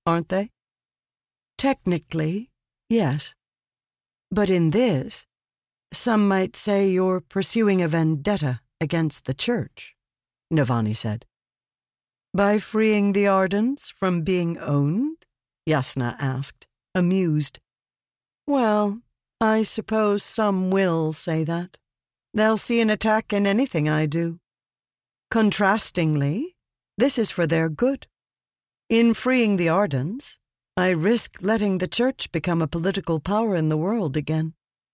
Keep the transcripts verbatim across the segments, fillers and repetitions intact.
aren't they? Technically, yes. But in this, some might say you're pursuing a vendetta against the Church, Navani said. By freeing the Ardents from being owned? Jasnah asked, amused. Well, I suppose some will say that. They'll see an attack in anything I do. Contrastingly, this is for their good. In freeing the Ardents, I risk letting the Church become a political power in the world again.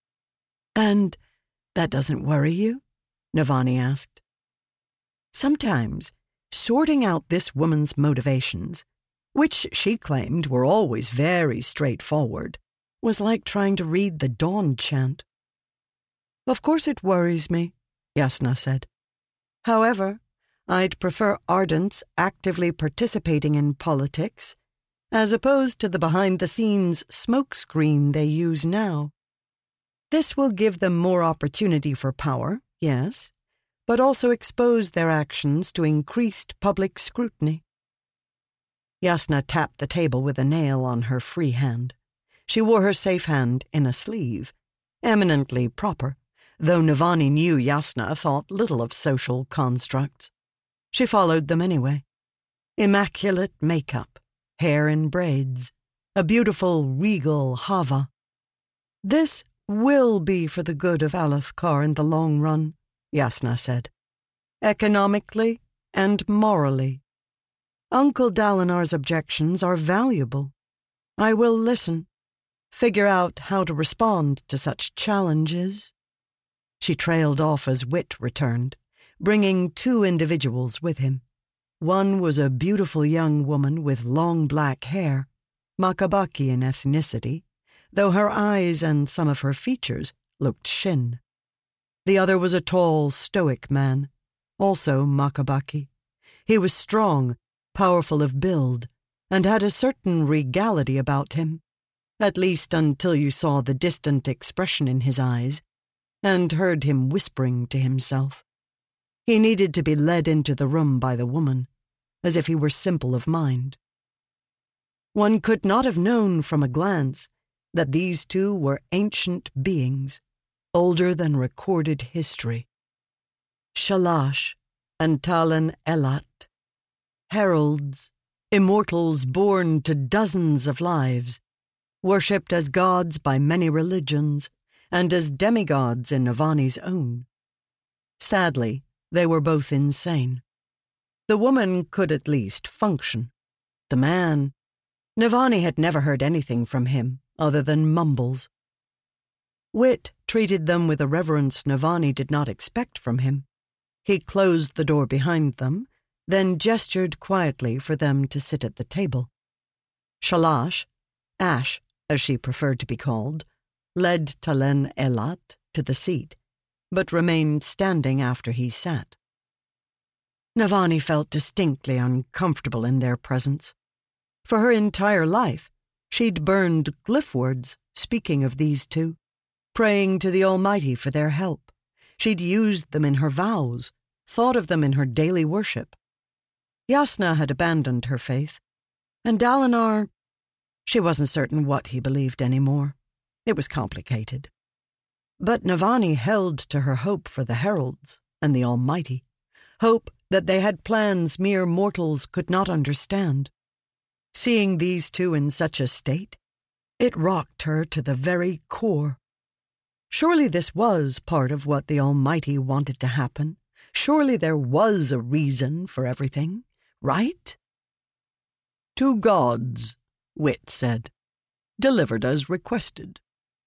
And that doesn't worry you? Navani asked. Sometimes, sorting out this woman's motivations, which she claimed were always very straightforward, was like trying to read the dawn chant. Of course it worries me, Jasnah said. However, I'd prefer Ardents actively participating in politics, as opposed to the behind-the-scenes smokescreen they use now. This will give them more opportunity for power, yes, but also expose their actions to increased public scrutiny. Jasnah tapped the table with a nail on her free hand. She wore her safe hand in a sleeve, eminently proper, though Navani knew Jasnah thought little of social constructs. She followed them anyway. Immaculate makeup, hair in braids, a beautiful regal hava. This will be for the good of Alethkar in the long run, Jasnah said. Economically and morally. Uncle Dalinar's objections are valuable. I will listen, figure out how to respond to such challenges. She trailed off as Wit returned, bringing two individuals with him. One was a beautiful young woman with long black hair, Makabaki in ethnicity, though her eyes and some of her features looked Shin. The other was a tall, stoic man, also Makabaki. He was strong, powerful of build, and had a certain regality about him, at least until you saw the distant expression in his eyes and heard him whispering to himself. He needed to be led into the room by the woman, as if he were simple of mind. One could not have known from a glance that these two were ancient beings, older than recorded history. Shalash and Talen Elat, heralds, immortals born to dozens of lives, worshipped as gods by many religions, and as demigods in Navani's own. Sadly, they were both insane. The woman could at least function. The man, Navani had never heard anything from him other than mumbles. Wit treated them with a reverence Navani did not expect from him. He closed the door behind them, then gestured quietly for them to sit at the table. Shalash, Ash, as she preferred to be called, led Talen Elat to the seat, but remained standing after he sat. Navani felt distinctly uncomfortable in their presence. For her entire life, she'd burned glyphwords speaking of these two, praying to the Almighty for their help. She'd used them in her vows, thought of them in her daily worship. Jasnah had abandoned her faith, and Dalinar, she wasn't certain what he believed anymore. It was complicated. But Navani held to her hope for the heralds and the Almighty, hope that they had plans mere mortals could not understand. Seeing these two in such a state, it rocked her to the very core. Surely this was part of what the Almighty wanted to happen. Surely there was a reason for everything, right? Two gods, Wit said, delivered as requested.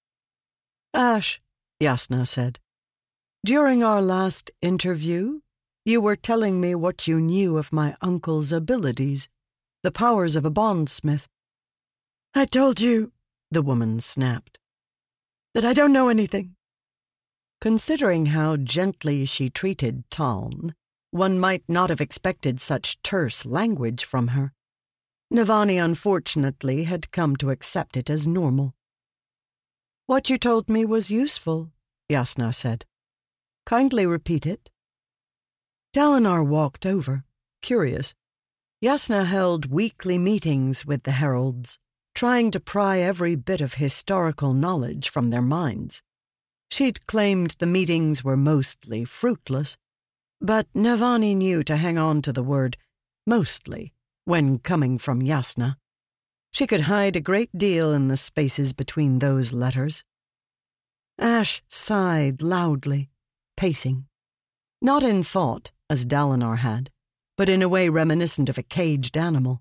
Ash, Jasnah said, during our last interview, you were telling me what you knew of my uncle's abilities, the powers of a bondsmith. I told you, the woman snapped, that I don't know anything. Considering how gently she treated Taln, one might not have expected such terse language from her. Navani, unfortunately, had come to accept it as normal. What you told me was useful, Jasnah said. Kindly repeat it. Dalinar walked over, curious. Yasna held weekly meetings with the heralds, trying to pry every bit of historical knowledge from their minds. She'd claimed the meetings were mostly fruitless, but Navani knew to hang on to the word mostly when coming from Yasna. She could hide a great deal in the spaces between those letters. Ash sighed loudly, pacing. Not in thought, as Dalinar had, but in a way reminiscent of a caged animal.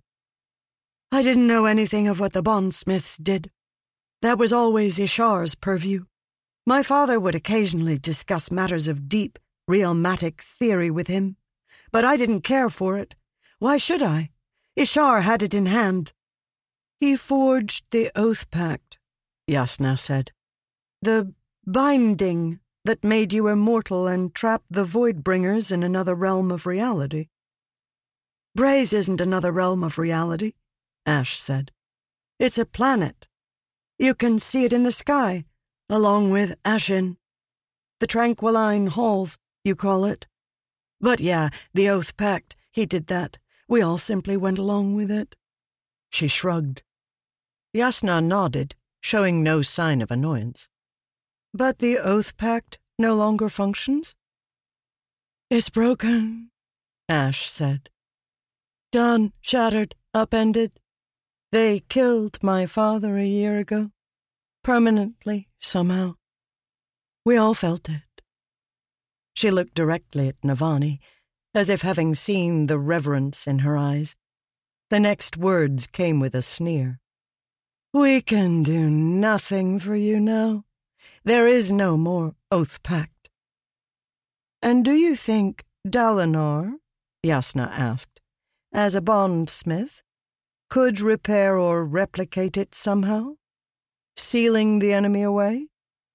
I didn't know anything of what the bondsmiths did. That was always Ishar's purview. My father would occasionally discuss matters of deep, realmatic theory with him, but I didn't care for it. Why should I? Ishar had it in hand. He forged the Oath Pact, Yasna said. The binding that made you immortal and trapped the Voidbringers in another realm of reality. Braze isn't another realm of reality, Ash said. It's a planet. You can see it in the sky, along with Ashen. The Tranquiline Halls, you call it. But yeah, the Oath Pact, he did that. We all simply went along with it. She shrugged. Yasna nodded, showing no sign of annoyance. But the Oath Pact no longer functions? It's broken, Ash said. Done, shattered, upended. They killed my father a year ago. Permanently, somehow. We all felt it. She looked directly at Navani, as if having seen the reverence in her eyes. The next words came with a sneer. We can do nothing for you now. There is no more Oath Pact. And do you think Dalinar, Yasna asked, as a bondsmith, could repair or replicate it somehow, sealing the enemy away?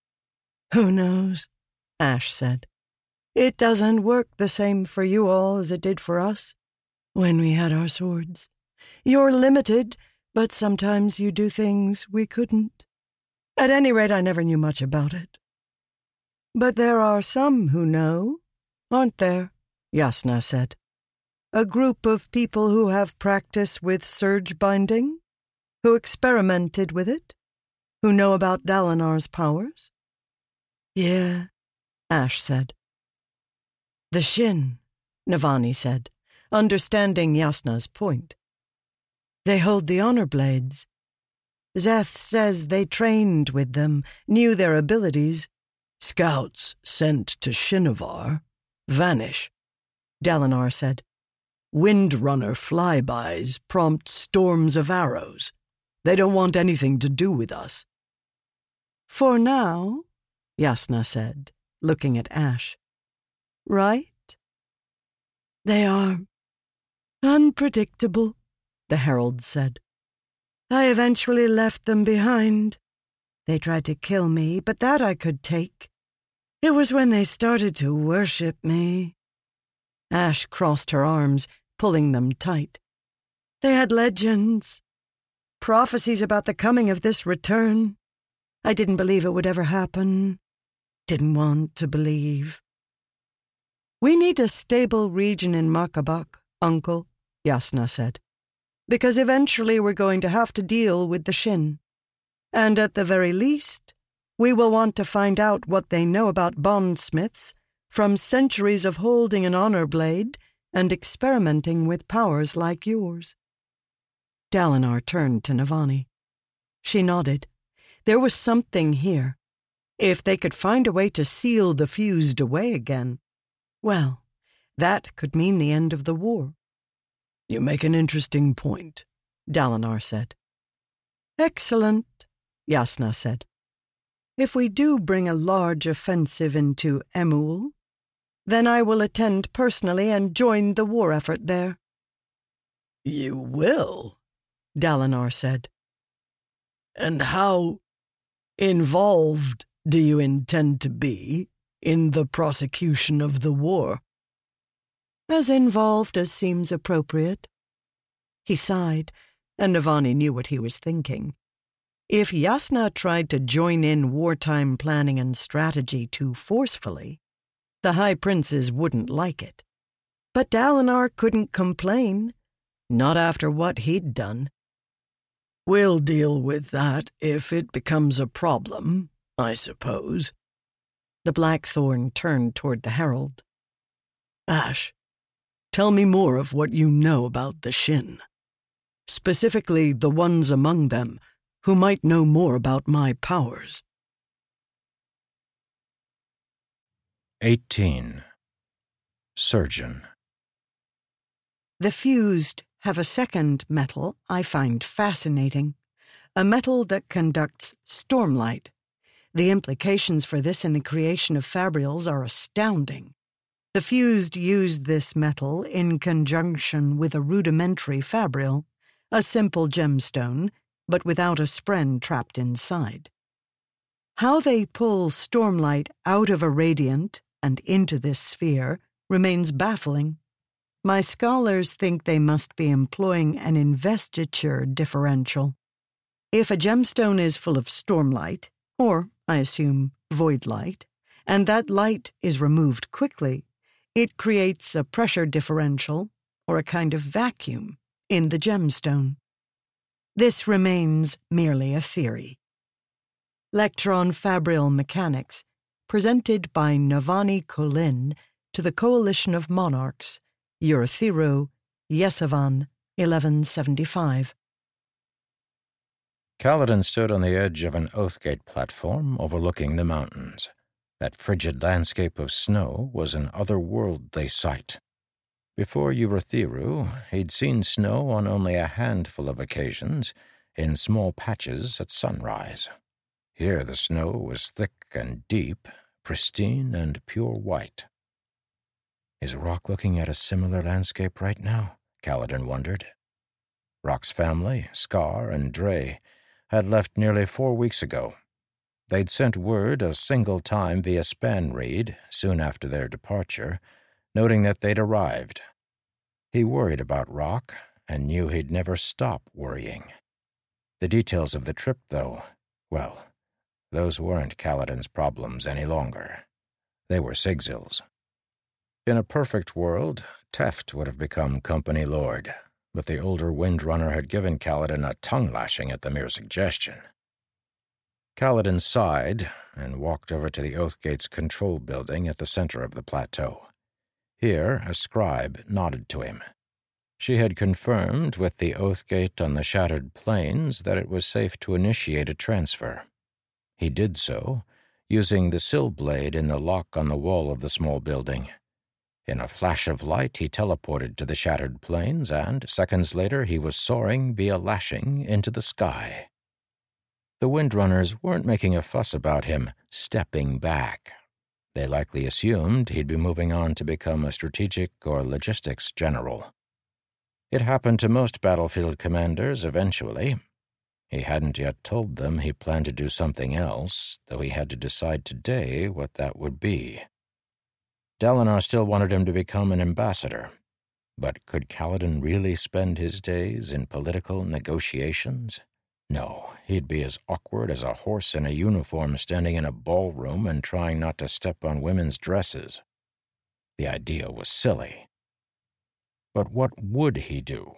Who knows, Ash said. It doesn't work the same for you all as it did for us, when we had our swords. You're limited, but sometimes you do things we couldn't. At any rate, I never knew much about it. But there are some who know, aren't there? Yasna said. A group of people who have practice with surge binding, who experimented with it, who know about Dalinar's powers. Yeah, Ash said. The Shin, Navani said, understanding Yasna's point. They hold the honor blades. Szeth says they trained with them, knew their abilities. Scouts sent to Shinovar vanish, Dalinar said. Windrunner flybys prompt storms of arrows. They don't want anything to do with us. For now, Yasna said, looking at Ash. Right? They are unpredictable, the herald said. I eventually left them behind. They tried to kill me, but that I could take. It was when they started to worship me. Ash crossed her arms, pulling them tight. They had legends, prophecies about the coming of this return. I didn't believe it would ever happen. Didn't want to believe. We need a stable region in Makabak, Uncle, Yasna said, because eventually we're going to have to deal with the Shin. And at the very least, we will want to find out what they know about bondsmiths from centuries of holding an honor blade and experimenting with powers like yours. Dalinar turned to Navani. She nodded. There was something here. If they could find a way to seal the fused away again, well, that could mean the end of the war. You make an interesting point, Dalinar said. Excellent, Yasna said. If we do bring a large offensive into Emul, then I will attend personally and join the war effort there. You will, Dalinar said. And how involved do you intend to be in the prosecution of the war? As involved as seems appropriate. He sighed, and Navani knew what he was thinking. If Yasna tried to join in wartime planning and strategy too forcefully, the High Princes wouldn't like it. But Dalinar couldn't complain. Not after what he'd done. We'll deal with that if it becomes a problem, I suppose. The Blackthorn turned toward the herald. Ash, tell me more of what you know about the Shin. Specifically, the ones among them who might know more about my powers. eighteen. Surgeon. The fused have a second metal I find fascinating, a metal that conducts stormlight. The implications for this in the creation of fabrials are astounding. The fused used this metal in conjunction with a rudimentary fabrial, a simple gemstone, but without a spren trapped inside. How they pull stormlight out of a radiant and into this sphere remains baffling. My scholars think they must be employing an investiture differential. If a gemstone is full of stormlight, or, I assume, void light, and that light is removed quickly, it creates a pressure differential, or a kind of vacuum, in the gemstone. This remains merely a theory. Lectron Fabrial Mechanics, presented by Navani Colin to the Coalition of Monarchs, Urithiru, Yesavan, eleven seventy-five. Kaladin stood on the edge of an Oathgate platform overlooking the mountains. That frigid landscape of snow was an otherworldly sight. Before Urithiru, he'd seen snow on only a handful of occasions, in small patches at sunrise. Here the snow was thick and deep, pristine and pure white. Is Rock looking at a similar landscape right now? Kaladin wondered. Rock's family, Scar and Dre, had left nearly four weeks ago. They'd sent word a single time via Spanreed soon after their departure, noting that they'd arrived. He worried about Rock and knew he'd never stop worrying. The details of the trip, though, well, those weren't Kaladin's problems any longer. They were Sigzil's. In a perfect world, Teft would have become company lord, but the older Windrunner had given Kaladin a tongue-lashing at the mere suggestion. Kaladin sighed and walked over to the Oathgate's control building at the center of the plateau. Here, a scribe nodded to him. She had confirmed with the Oathgate on the Shattered Plains that it was safe to initiate a transfer. He did so, using the sill blade in the lock on the wall of the small building. In a flash of light, he teleported to the Shattered Plains, and seconds later he was soaring via lashing into the sky. The Windrunners weren't making a fuss about him stepping back. They likely assumed he'd be moving on to become a strategic or logistics general. It happened to most battlefield commanders eventually. He hadn't yet told them he planned to do something else, though he had to decide today what that would be. Dalinar still wanted him to become an ambassador, but could Kaladin really spend his days in political negotiations? No, he'd be as awkward as a horse in a uniform standing in a ballroom and trying not to step on women's dresses. The idea was silly. But what would he do?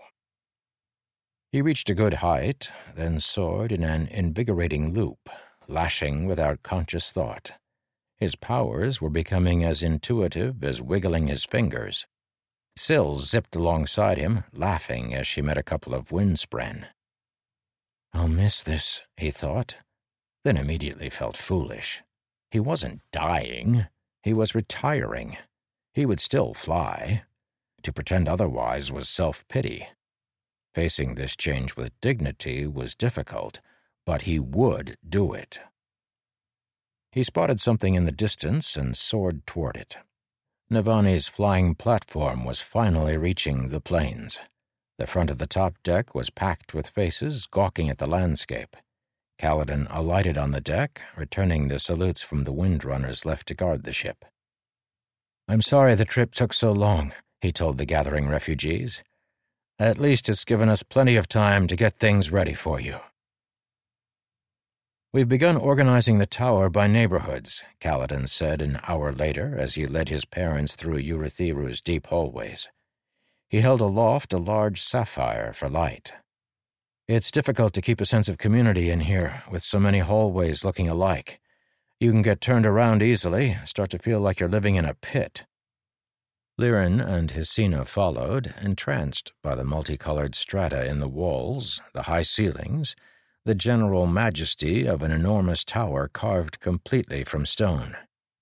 He reached a good height, then soared in an invigorating loop, lashing without conscious thought. His powers were becoming as intuitive as wiggling his fingers. Syl zipped alongside him, laughing as she met a couple of windspren. I'll miss this, he thought, then immediately felt foolish. He wasn't dying. He was retiring. He would still fly. To pretend otherwise was self-pity. Facing this change with dignity was difficult, but he would do it. He spotted something in the distance and soared toward it. Navani's flying platform was finally reaching the plains. The front of the top deck was packed with faces gawking at the landscape. Kaladin alighted on the deck, returning the salutes from the Windrunners left to guard the ship. I'm sorry the trip took so long, he told the gathering refugees. At least it's given us plenty of time to get things ready for you. We've begun organizing the tower by neighborhoods, Kaladin said an hour later as he led his parents through Urithiru's deep hallways. He held aloft a large sapphire for light. "It's difficult to keep a sense of community in here, with so many hallways looking alike. You can get turned around easily, start to feel like you're living in a pit." Lirin and Hesina followed, entranced by the multicolored strata in the walls, the high ceilings, the general majesty of an enormous tower carved completely from stone.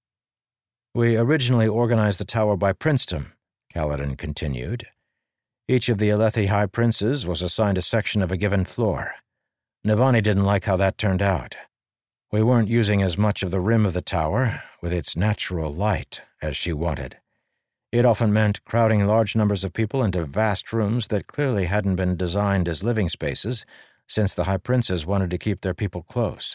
"We originally organized the tower by princedom," Kaladin continued. "Each of the Alethi High Princes was assigned a section of a given floor. Navani didn't like how that turned out. We weren't using as much of the rim of the tower, with its natural light, as she wanted. It often meant crowding large numbers of people into vast rooms that clearly hadn't been designed as living spaces, since the High Princes wanted to keep their people close."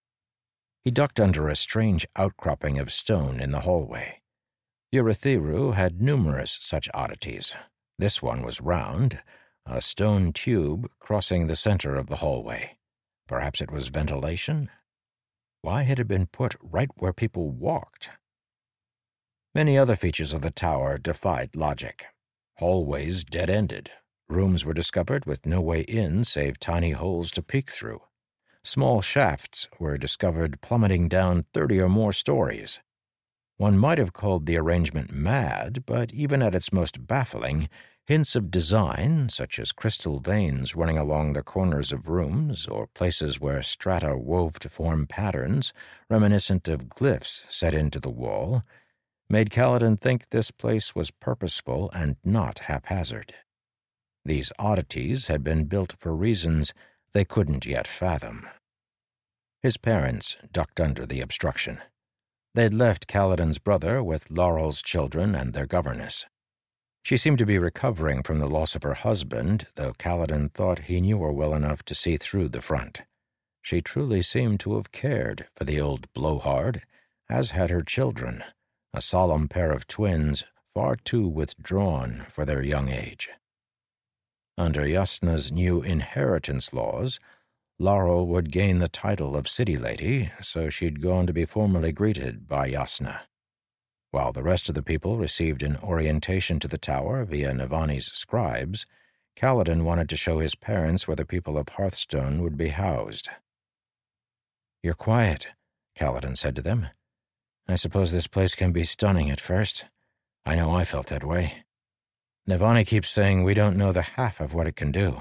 He ducked under a strange outcropping of stone in the hallway. Urithiru had numerous such oddities. This one was round, a stone tube crossing the center of the hallway. Perhaps it was ventilation? Why had it been put right where people walked? Many other features of the tower defied logic. Hallways dead-ended. Rooms were discovered with no way in save tiny holes to peek through. Small shafts were discovered plummeting down thirty or more stories. One might have called the arrangement mad, but even at its most baffling, hints of design, such as crystal veins running along the corners of rooms or places where strata wove to form patterns reminiscent of glyphs set into the wall, made Kaladin think this place was purposeful and not haphazard. These oddities had been built for reasons they couldn't yet fathom. His parents ducked under the obstruction. They'd left Kaladin's brother with Laurel's children and their governess. She seemed to be recovering from the loss of her husband, though Kaladin thought he knew her well enough to see through the front. She truly seemed to have cared for the old blowhard, as had her children, a solemn pair of twins far too withdrawn for their young age. Under Yasna's new inheritance laws, Laurel would gain the title of city lady, so she'd gone to be formally greeted by Yasna. While the rest of the people received an orientation to the tower via Navani's scribes, Kaladin wanted to show his parents where the people of Hearthstone would be housed. "You're quiet," Kaladin said to them. "I suppose this place can be stunning at first. I know I felt that way. Navani keeps saying we don't know the half of what it can do."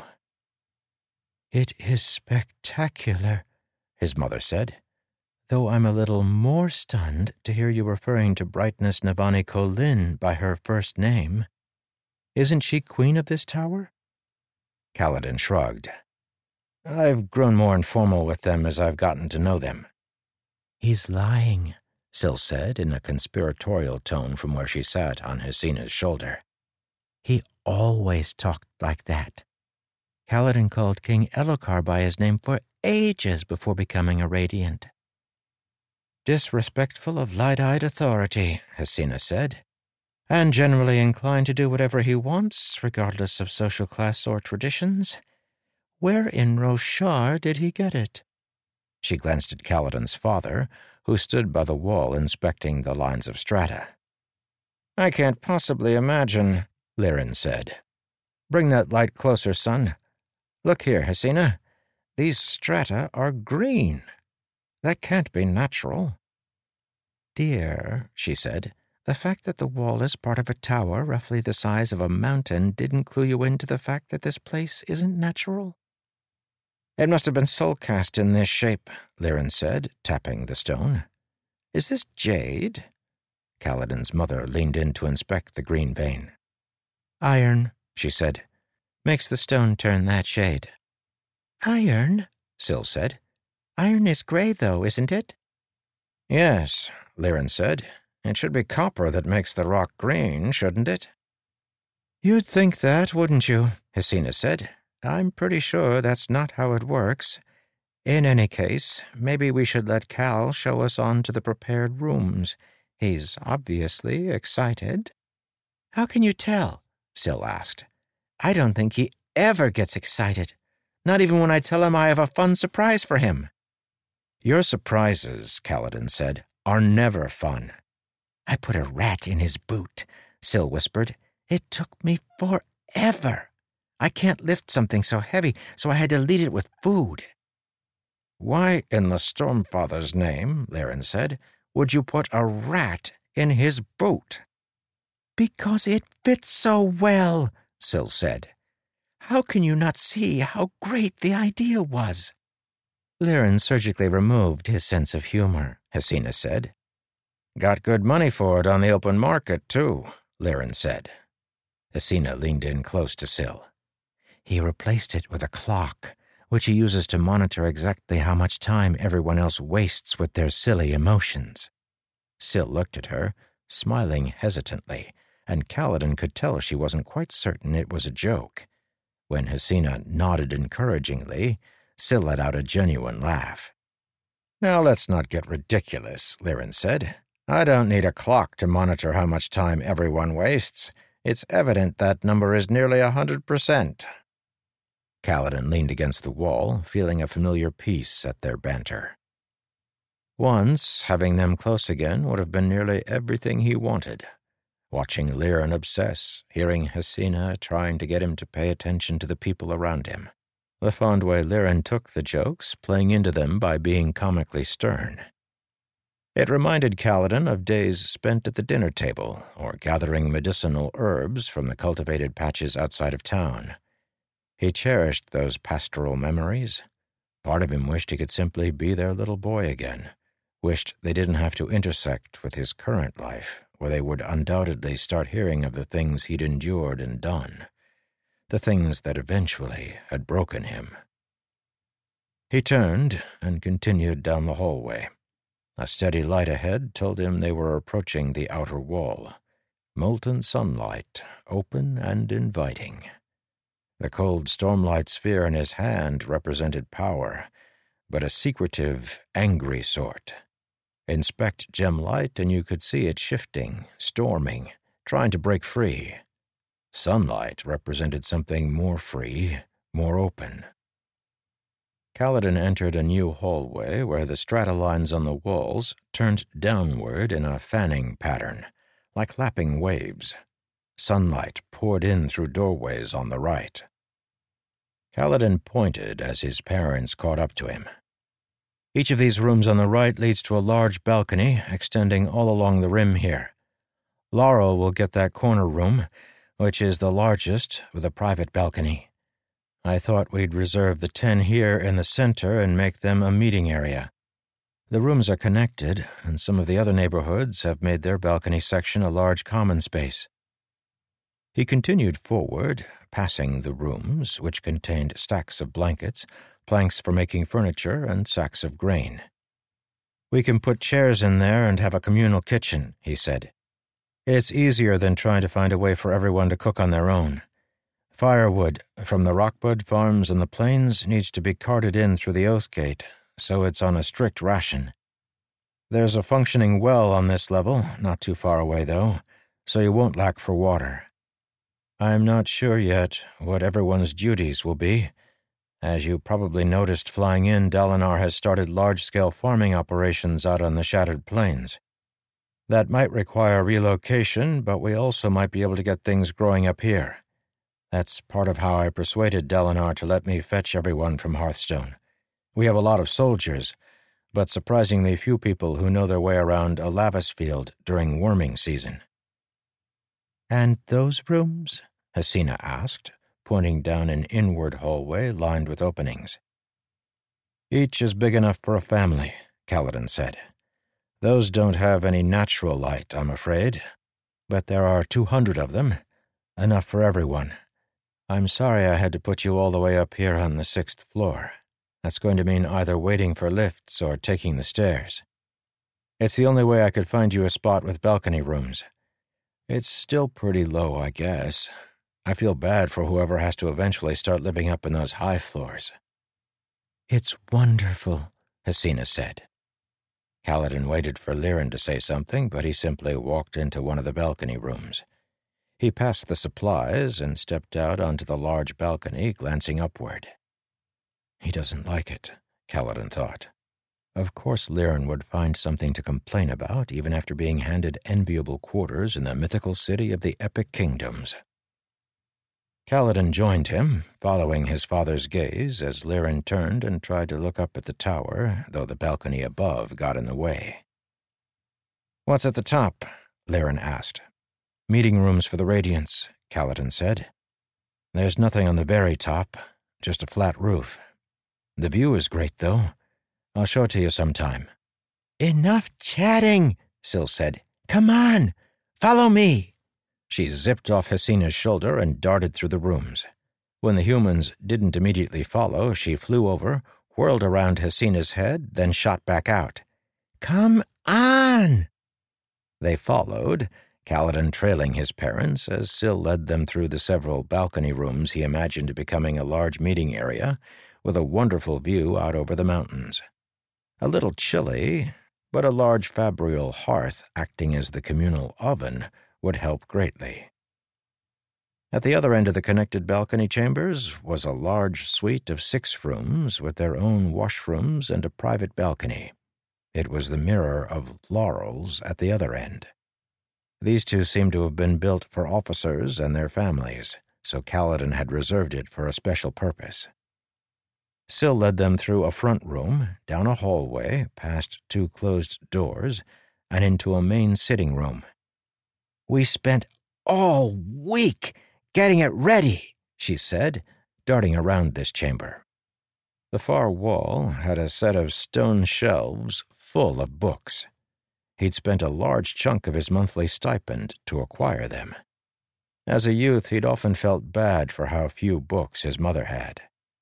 "It is spectacular," his mother said, "though I'm a little more stunned to hear you referring to Brightness Navani Kholin by her first name. Isn't she queen of this tower?" Kaladin shrugged. "I've grown more informal with them as I've gotten to know them." "He's lying," Syl said in a conspiratorial tone from where she sat on Hesina's shoulder. "He always talked like that. Kaladin called King Elhokar by his name for ages before becoming a Radiant." "Disrespectful of light-eyed authority," Hesina said, "and generally inclined to do whatever he wants, regardless of social class or traditions. Where in Roshar did he get it?" She glanced at Kaladin's father, who stood by the wall inspecting the lines of strata. "I can't possibly imagine," Lirin said. "Bring that light closer, son. Look here, Hesina. These strata are green. That can't be natural." "Dear," she said, "the fact that the wall is part of a tower roughly the size of a mountain didn't clue you into the fact that this place isn't natural?" "It must have been soul-cast in this shape," Lirin said, tapping the stone. "Is this jade?" Kaladin's mother leaned in to inspect the green vein. "Iron," she said. "Makes the stone turn that shade." "Iron?" Syl said. "Iron is gray, though, isn't it?" "Yes," Lirin said. "It should be copper that makes the rock green, shouldn't it?" "You'd think that, wouldn't you?" Hesina said. "I'm pretty sure that's not how it works. In any case, maybe we should let Kal show us on to the prepared rooms. He's obviously excited." "How can you tell?" Syl asked. "I don't think he ever gets excited. Not even when I tell him I have a fun surprise for him." "Your surprises," Kaladin said, "are never fun." "I put a rat in his boot," Syl whispered. "It took me forever ever. I can't lift something so heavy, so I had to lead it with food." "Why, in the Stormfather's name," Lirin said, "would you put a rat in his boot?" "Because it fits so well," Syl said. "How can you not see how great the idea was?" Lirin surgically removed his sense of humor, Hesina said. "Got good money for it on the open market, too," Lirin said. Hesina leaned in close to Syl. "He replaced it with a clock, which he uses to monitor exactly how much time everyone else wastes with their silly emotions." Syl looked at her, smiling hesitantly, and Kaladin could tell she wasn't quite certain it was a joke. When Hesina nodded encouragingly, Syl let out a genuine laugh. "Now let's not get ridiculous," Lirin said. "I don't need a clock to monitor how much time everyone wastes. It's evident that number is nearly a hundred percent." Kaladin leaned against the wall, feeling a familiar peace at their banter. Once, having them close again would have been nearly everything he wanted. Watching Lirin obsess, hearing Hesina trying to get him to pay attention to the people around him. The fond way Lirin took the jokes, playing into them by being comically stern. It reminded Kaladin of days spent at the dinner table, or gathering medicinal herbs from the cultivated patches outside of town. He cherished those pastoral memories. Part of him wished he could simply be their little boy again, wished they didn't have to intersect with his current life, where they would undoubtedly start hearing of the things he'd endured and done, the things that eventually had broken him. He turned and continued down the hallway. A steady light ahead told him they were approaching the outer wall. Molten sunlight, open and inviting. The cold stormlight sphere in his hand represented power, but a secretive, angry sort. Inspect gem light and you could see it shifting, storming, trying to break free. Sunlight represented something more free, more open. Kaladin entered a new hallway where the stratolines on the walls turned downward in a fanning pattern, like lapping waves. Sunlight poured in through doorways on the right. Kaladin pointed as his parents caught up to him. "Each of these rooms on the right leads to a large balcony extending all along the rim here. Laurel will get that corner room, which is the largest, with a private balcony. I thought we'd reserve the ten here in the center and make them a meeting area. The rooms are connected, and some of the other neighborhoods have made their balcony section a large common space." He continued forward, passing the rooms, which contained stacks of blankets, planks for making furniture, and sacks of grain. "We can put chairs in there and have a communal kitchen," he said. "It's easier than trying to find a way for everyone to cook on their own. Firewood from the Rockbud farms and the plains needs to be carted in through the Oath Gate, so it's on a strict ration. There's a functioning well on this level, not too far away though, so you won't lack for water. I'm not sure yet what everyone's duties will be. As you probably noticed flying in, Dalinar has started large-scale farming operations out on the Shattered Plains. That might require relocation, but we also might be able to get things growing up here. That's part of how I persuaded Dalinar to let me fetch everyone from Hearthstone. We have a lot of soldiers, but surprisingly few people who know their way around a lavis field during worming season." "And those rooms?" Hesina asked, pointing down an inward hallway lined with openings. "Each is big enough for a family," Kaladin said. "Those don't have any natural light, I'm afraid, but there are two hundred of them, enough for everyone. I'm sorry I had to put you all the way up here on the sixth floor. That's going to mean either waiting for lifts or taking the stairs. It's the only way I could find you a spot with balcony rooms. It's still pretty low, I guess. I feel bad for whoever has to eventually start living up in those high floors." "It's wonderful," Hesina said. Kaladin waited for Lirin to say something, but he simply walked into one of the balcony rooms. He passed the supplies and stepped out onto the large balcony, glancing upward. He doesn't like it, Kaladin thought. Of course Lirin would find something to complain about, even after being handed enviable quarters in the mythical city of the Epic Kingdoms. Kaladin joined him, following his father's gaze as Lirin turned and tried to look up at the tower, though the balcony above got in the way. "What's at the top?" Lirin asked. "Meeting rooms for the Radiants," Kaladin said. "There's nothing on the very top, just a flat roof. The view is great, though. I'll show it to you sometime." "Enough chatting," Syl said. "Come on, follow me." She zipped off Hesina's shoulder and darted through the rooms. When the humans didn't immediately follow, she flew over, whirled around Hesina's head, then shot back out. "Come on!" They followed, Kaladin trailing his parents as Syl led them through the several balcony rooms he imagined becoming a large meeting area with a wonderful view out over the mountains. A little chilly, but a large fabrial hearth acting as the communal oven would help greatly. At the other end of the connected balcony chambers was a large suite of six rooms with their own washrooms and a private balcony. It was the Mirror of Laurels at the other end. These two seemed to have been built for officers and their families, so Kaladin had reserved it for a special purpose. Syl led them through a front room, down a hallway, past two closed doors, and into a main sitting room. "We spent all week getting it ready," she said, darting around this chamber. The far wall had a set of stone shelves full of books. He'd spent a large chunk of his monthly stipend to acquire them. As a youth, he'd often felt bad for how few books his mother had.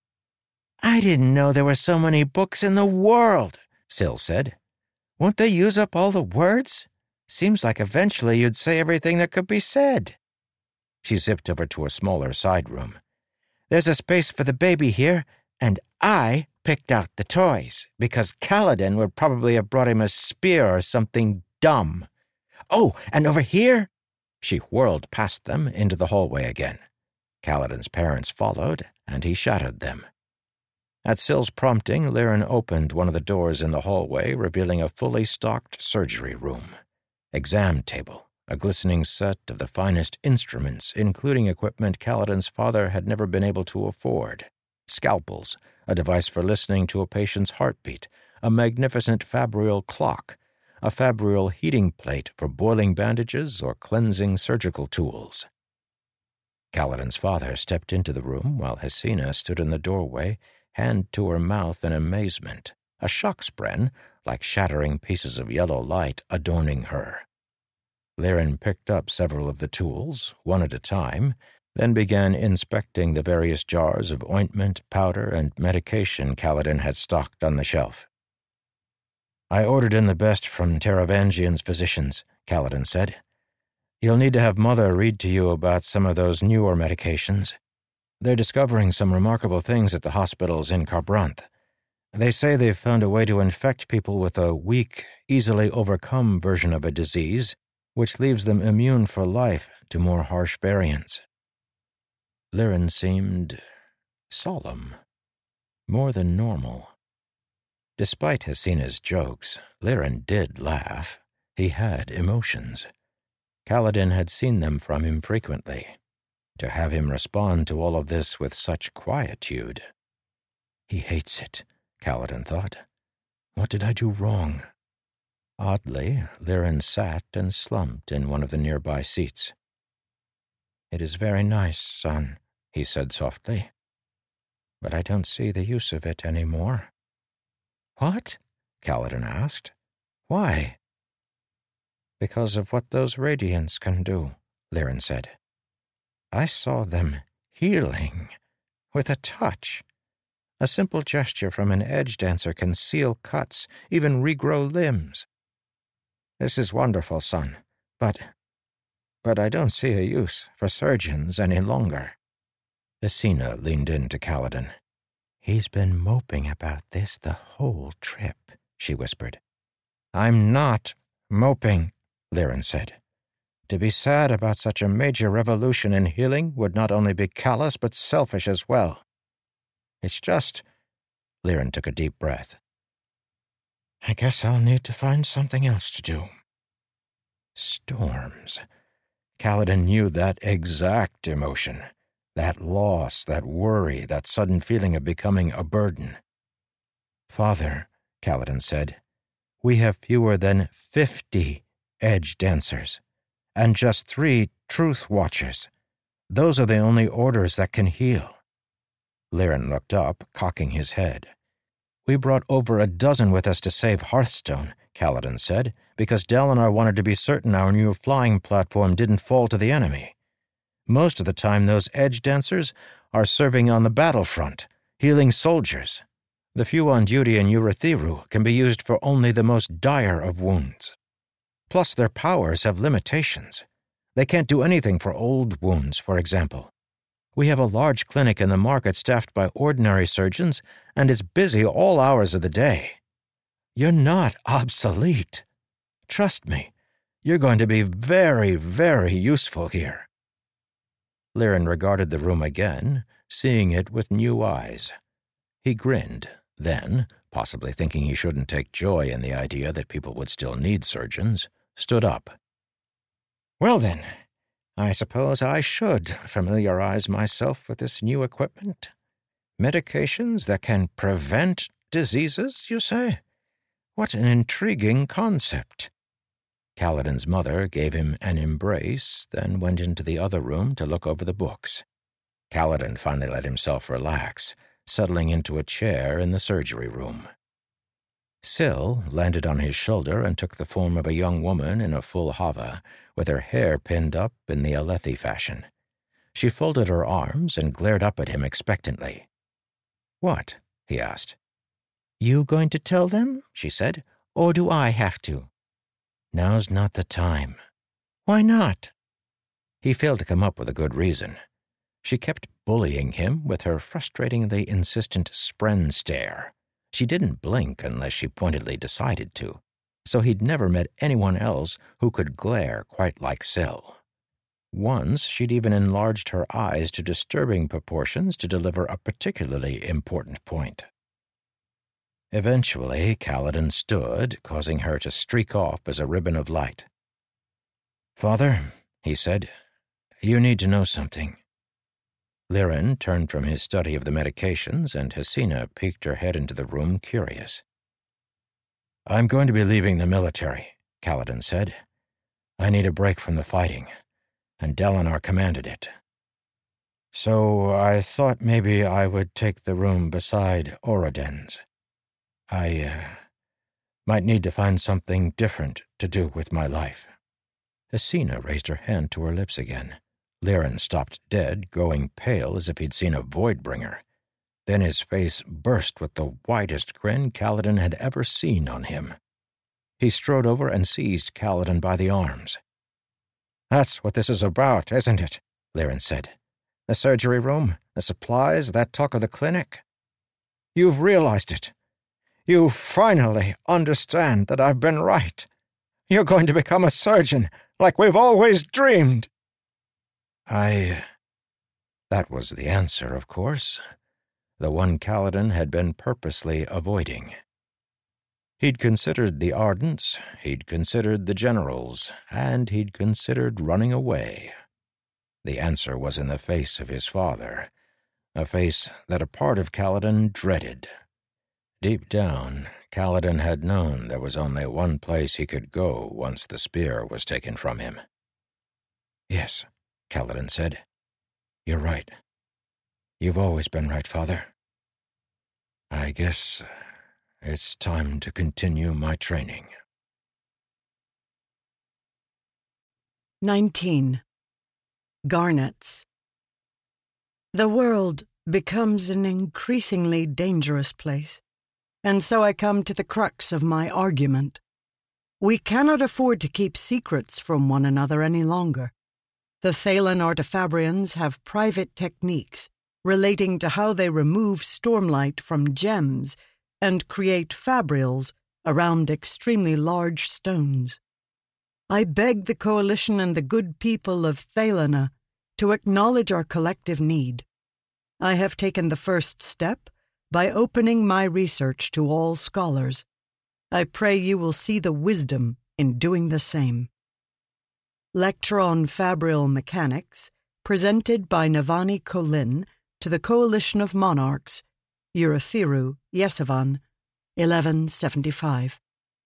"I didn't know there were so many books in the world," Syl said. "Won't they use up all the words? Seems like eventually you'd say everything that could be said." She zipped over to a smaller side room. "There's a space for the baby here, and I picked out the toys, because Kaladin would probably have brought him a spear or something dumb. Oh, and over here—" She whirled past them into the hallway again. Kaladin's parents followed, and he shadowed them. At Syl's prompting, Lirin opened one of the doors in the hallway, revealing a fully stocked surgery room. Exam table, a glistening set of the finest instruments, including equipment Kaladin's father had never been able to afford. Scalpels, a device for listening to a patient's heartbeat, a magnificent fabrial clock, a fabrial heating plate for boiling bandages or cleansing surgical tools. Kaladin's father stepped into the room while Hesina stood in the doorway, hand to her mouth in amazement, a shock spren, like shattering pieces of yellow light, adorning her. Lirin picked up several of the tools, one at a time, then began inspecting the various jars of ointment, powder, and medication Kaladin had stocked on the shelf. "I ordered in the best from Taravangian's physicians," Kaladin said. "You'll need to have Mother read to you about some of those newer medications. They're discovering some remarkable things at the hospitals in Kharbranth. They say they've found a way to infect people with a weak, easily overcome version of a disease, which leaves them immune for life to more harsh variants." Lirin seemed solemn, more than normal. Despite Hesina's jokes, Lirin did laugh. He had emotions. Kaladin had seen them from him frequently. To have him respond to all of this with such quietude. He hates it, Kaladin thought. What did I do wrong? Oddly, Lirin sat and slumped in one of the nearby seats. "It is very nice, son," he said softly. "But I don't see the use of it any more." "What?" Kaladin asked. "Why?" "Because of what those radiants can do," Lirin said. "I saw them healing with a touch. A simple gesture from an edge dancer can seal cuts, even regrow limbs. This is wonderful, son, but... but I don't see a use for surgeons any longer." Hesina leaned in to Kaladin. "He's been moping about this the whole trip," she whispered. "I'm not moping," Lirin said. "To be sad about such a major revolution in healing would not only be callous but selfish as well. It's just—" Lirin took a deep breath. "I guess I'll need to find something else to do." Storms. Kaladin knew that exact emotion. That loss, that worry, that sudden feeling of becoming a burden. "Father," Kaladin said, "we have fewer than fifty Edge Dancers, and just three Truth Watchers. Those are the only orders that can heal." Lirin looked up, cocking his head. "We brought over a dozen with us to save Hearthstone," Kaladin said, "because Dalinar wanted to be certain our new flying platform didn't fall to the enemy. Most of the time those Edge Dancers are serving on the battlefront, healing soldiers. The few on duty in Urithiru can be used for only the most dire of wounds. Plus their powers have limitations. They can't do anything for old wounds, for example. We have a large clinic in the market staffed by ordinary surgeons, and it's busy all hours of the day. You're not obsolete. Trust me, you're going to be very, very useful here." Lirin regarded the room again, seeing it with new eyes. He grinned, then, possibly thinking he shouldn't take joy in the idea that people would still need surgeons, stood up. "Well then, I suppose I should familiarize myself with this new equipment. Medications that can prevent diseases, you say? What an intriguing concept." Kaladin's mother gave him an embrace, then went into the other room to look over the books. Kaladin finally let himself relax, settling into a chair in the surgery room. Syl landed on his shoulder and took the form of a young woman in a full hava, with her hair pinned up in the Alethi fashion. She folded her arms and glared up at him expectantly. "What?" he asked. "You going to tell them?" she said. "Or do I have to?" "Now's not the time." "Why not?" He failed to come up with a good reason. She kept bullying him with her frustratingly insistent spren stare. She didn't blink unless she pointedly decided to, so he'd never met anyone else who could glare quite like Syl. Once she'd even enlarged her eyes to disturbing proportions to deliver a particularly important point. Eventually, Kaladin stood, causing her to streak off as a ribbon of light. "Father," he said, "you need to know something." Lirin turned from his study of the medications, and Hesina peeked her head into the room, curious. "I'm going to be leaving the military," Kaladin said. "I need a break from the fighting, and Dalinar commanded it. So I thought maybe I would take the room beside Oroden's. I uh, might need to find something different to do with my life." Hesina raised her hand to her lips again. Lirin stopped dead, growing pale as if he'd seen a Voidbringer. Then his face burst with the widest grin Kaladin had ever seen on him. He strode over and seized Kaladin by the arms. "That's what this is about, isn't it?" Lirin said. "The surgery room, the supplies, that talk of the clinic. You've realized it. You finally understand that I've been right. You're going to become a surgeon, like we've always dreamed." I... That was the answer, of course. The one Kaladin had been purposely avoiding. He'd considered the Ardents, he'd considered the generals, and he'd considered running away. The answer was in the face of his father, a face that a part of Kaladin dreaded. Deep down, Kaladin had known there was only one place he could go once the spear was taken from him. "Yes," Kaladin said. "You're right. You've always been right, Father. I guess it's time to continue my training." nineteen. Garnets. The world becomes an increasingly dangerous place, and so I come to the crux of my argument. We cannot afford to keep secrets from one another any longer. The Thaylen Artifabrians have private techniques relating to how they remove stormlight from gems and create fabrials around extremely large stones. I beg the Coalition and the good people of Thaylena to acknowledge our collective need. I have taken the first step by opening my research to all scholars. I pray you will see the wisdom in doing the same. Lecture on Fabrial Mechanics, presented by Navani Kholin to the Coalition of Monarchs, Urithiru, Yesevan, eleven seventy-five.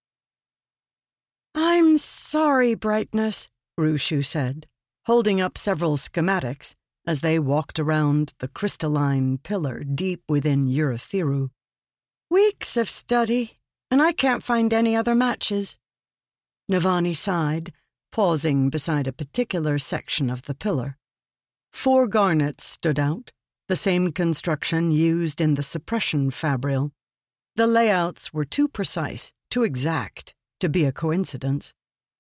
"I'm sorry, Brightness," Rushu said, holding up several schematics as they walked around the crystalline pillar deep within Urithiru. "Weeks of study, and I can't find any other matches." Navani sighed, pausing beside a particular section of the pillar. Four garnets stood out, the same construction used in the suppression fabrial. The layouts were too precise, too exact, to be a coincidence.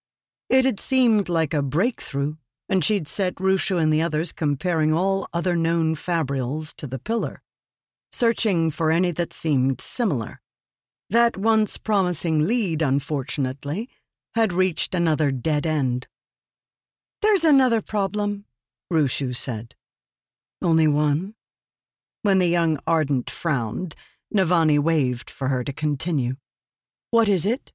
It had seemed like a breakthrough, and she'd set Rushu and the others comparing all other known fabrials to the pillar, searching for any that seemed similar. That once promising lead, unfortunately, had reached another dead end. "There's another problem," Rushu said. "Only one?" When the young ardent frowned, Navani waved for her to continue. "What is it?"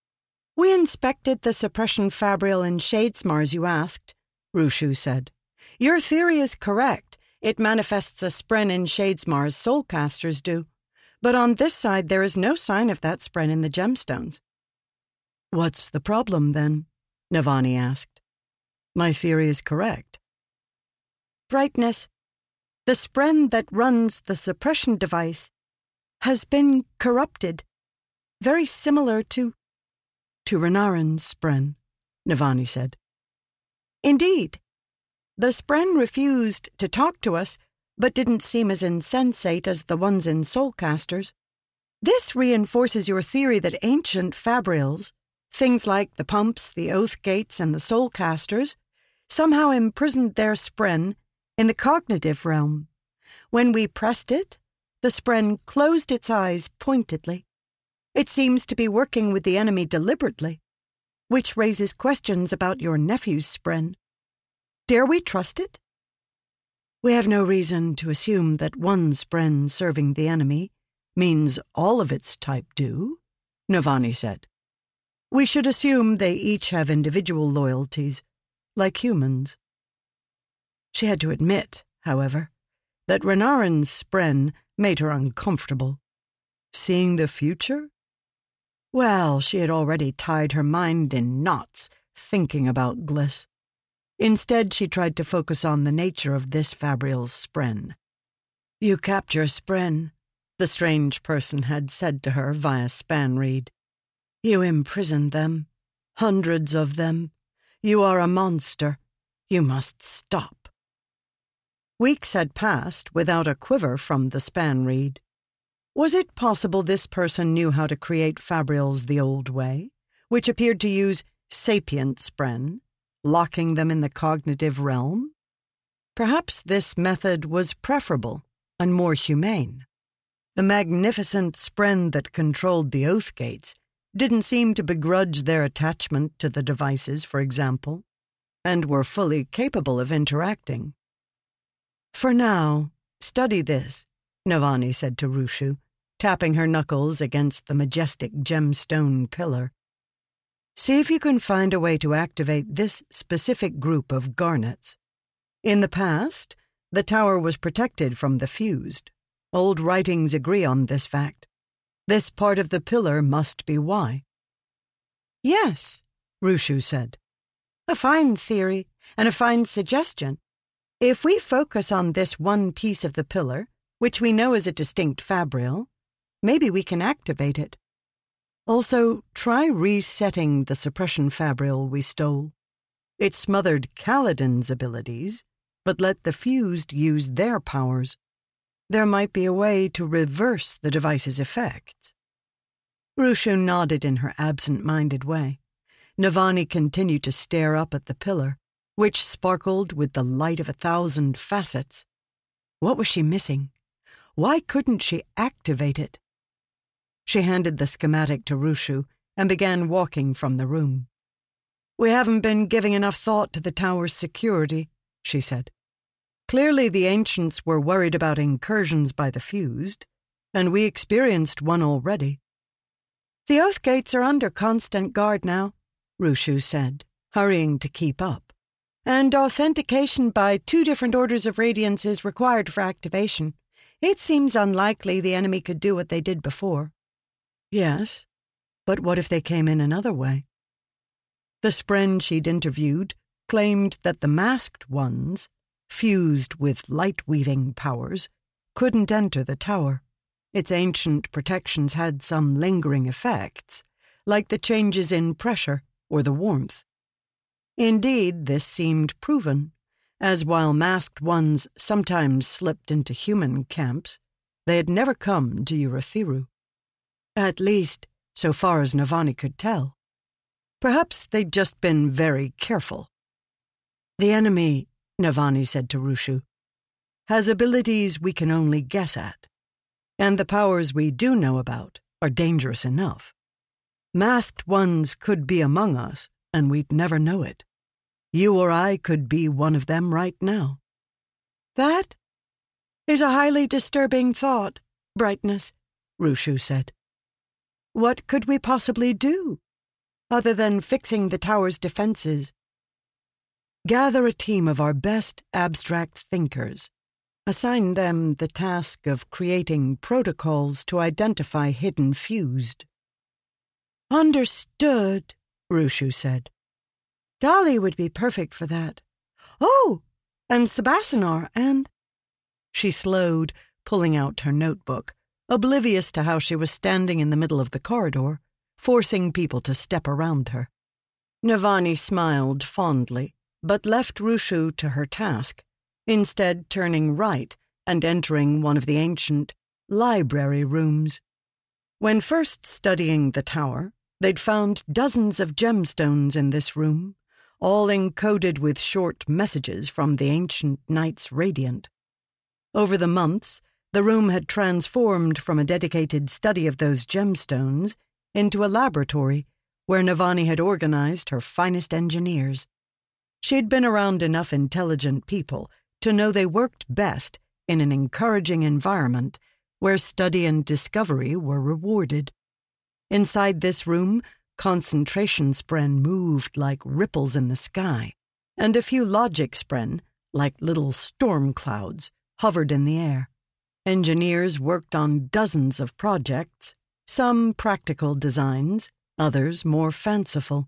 "We inspected the suppression fabrial in Shadesmar you asked," Rushu said. "Your theory is correct. It manifests a spren in Shadesmar's soulcasters do. But on this side there is no sign of that spren in the gemstones." "What's the problem, then?" Navani asked. "My theory is correct." "Brightness, the spren that runs the suppression device has been corrupted, very similar to—" "To Renarin's spren," Navani said. "Indeed. The spren refused to talk to us, but didn't seem as insensate as the ones in Soulcasters. This reinforces your theory that ancient fabrials, things like the pumps, the Oathgates, and the Soulcasters, somehow imprisoned their spren in the cognitive realm. When we pressed it, the spren closed its eyes pointedly. It seems to be working with the enemy deliberately, which raises questions about your nephew's spren. Dare we trust it?" "We have no reason to assume that one spren serving the enemy means all of its type do," Navani said. "We should assume they each have individual loyalties, like humans." She had to admit, however, that Renarin's spren made her uncomfortable. Seeing the future? Well, she had already tied her mind in knots thinking about Gliss. Instead, she tried to focus on the nature of this fabrial's spren. "You capture spren," the strange person had said to her via Spanreed. "You imprison them. Hundreds of them. You are a monster. You must stop." Weeks had passed without a quiver from the Spanreed. Was it possible this person knew how to create fabrials the old way, which appeared to use sapient spren, locking them in the cognitive realm? Perhaps this method was preferable and more humane. The magnificent spren that controlled the Oathgates didn't seem to begrudge their attachment to the devices, for example, and were fully capable of interacting. "For now, study this," Navani said to Rushu, tapping her knuckles against the majestic gemstone pillar. "See if you can find a way to activate this specific group of garnets. In the past, the tower was protected from the fused. Old writings agree on this fact. This part of the pillar must be why." "Yes," Rushu said. "A fine theory and a fine suggestion. If we focus on this one piece of the pillar, which we know is a distinct fabrial, maybe we can activate it. Also, try resetting the suppression fabrial we stole. It smothered Kaladin's abilities, but let the fused use their powers. There might be a way to reverse the device's effects." Rushu nodded in her absent-minded way. Navani continued to stare up at the pillar, which sparkled with the light of a thousand facets. What was she missing? Why couldn't she activate it? She handed the schematic to Rushu and began walking from the room. "We haven't been giving enough thought to the tower's security," she said. "Clearly the ancients were worried about incursions by the fused, and we experienced one already." "The Oathgates are under constant guard now," Rushu said, hurrying to keep up. And authentication by two different orders of radiance is required for activation. It seems unlikely the enemy could do what they did before. Yes, but what if they came in another way? The Spren she'd interviewed claimed that the masked ones, fused with light-weaving powers, couldn't enter the tower. Its ancient protections had some lingering effects, like the changes in pressure or the warmth. Indeed, this seemed proven, as while masked ones sometimes slipped into human camps, they had never come to Urithiru. At least, so far as Navani could tell. Perhaps they'd just been very careful. The enemy, Navani said to Rushu, has abilities we can only guess at, and the powers we do know about are dangerous enough. Masked ones could be among us, and we'd never know it. You or I could be one of them right now. That is a highly disturbing thought, Brightness, Rushu said. What could we possibly do, other than fixing the tower's defenses? Gather a team of our best abstract thinkers. Assign them the task of creating protocols to identify hidden fused. Understood, Rushu said. Dali would be perfect for that. Oh, and Sabasanar, and... She slowed, pulling out her notebook, oblivious to how she was standing in the middle of the corridor, forcing people to step around her. Navani smiled fondly, but left Rushu to her task, instead turning right and entering one of the ancient library rooms. When first studying the tower, they'd found dozens of gemstones in this room, all encoded with short messages from the ancient Knights Radiant. Over the months, the room had transformed from a dedicated study of those gemstones into a laboratory where Navani had organized her finest engineers. She'd been around enough intelligent people to know they worked best in an encouraging environment where study and discovery were rewarded. Inside this room, concentration spren moved like ripples in the sky, and a few logic spren, like little storm clouds, hovered in the air. Engineers worked on dozens of projects, some practical designs, others more fanciful.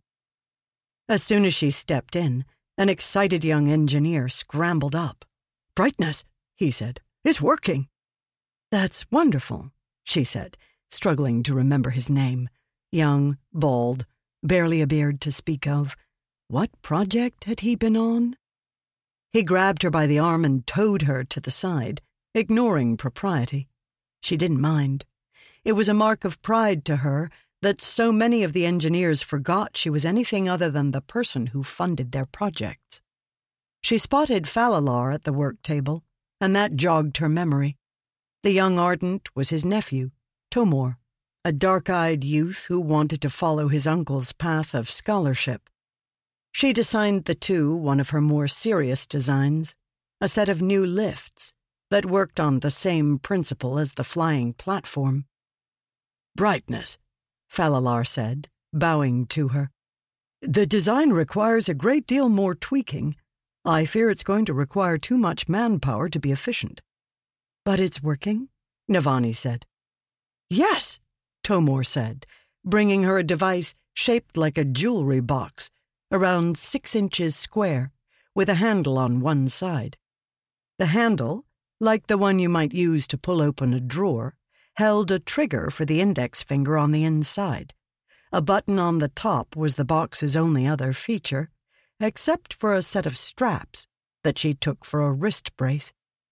As soon as she stepped in, an excited young engineer scrambled up. Brightness, he said, it's working. That's wonderful, she said, struggling to remember his name. Young, bald, barely a beard to speak of. What project had he been on? He grabbed her by the arm and towed her to the side, ignoring propriety. She didn't mind. It was a mark of pride to her that so many of the engineers forgot she was anything other than the person who funded their projects. She spotted Falalar at the work table, and that jogged her memory. The young Ardent was his nephew, Tomor, a dark-eyed youth who wanted to follow his uncle's path of scholarship. She'd assigned the two one of her more serious designs, a set of new lifts that worked on the same principle as the flying platform. Brightness, Falalar said, bowing to her. The design requires a great deal more tweaking. I fear it's going to require too much manpower to be efficient. But it's working, Navani said. Yes, Tomor said, bringing her a device shaped like a jewelry box, around six inches square, with a handle on one side. The handle, like the one you might use to pull open a drawer, held a trigger for the index finger on the inside. A button on the top was the box's only other feature, except for a set of straps that she took for a wrist brace.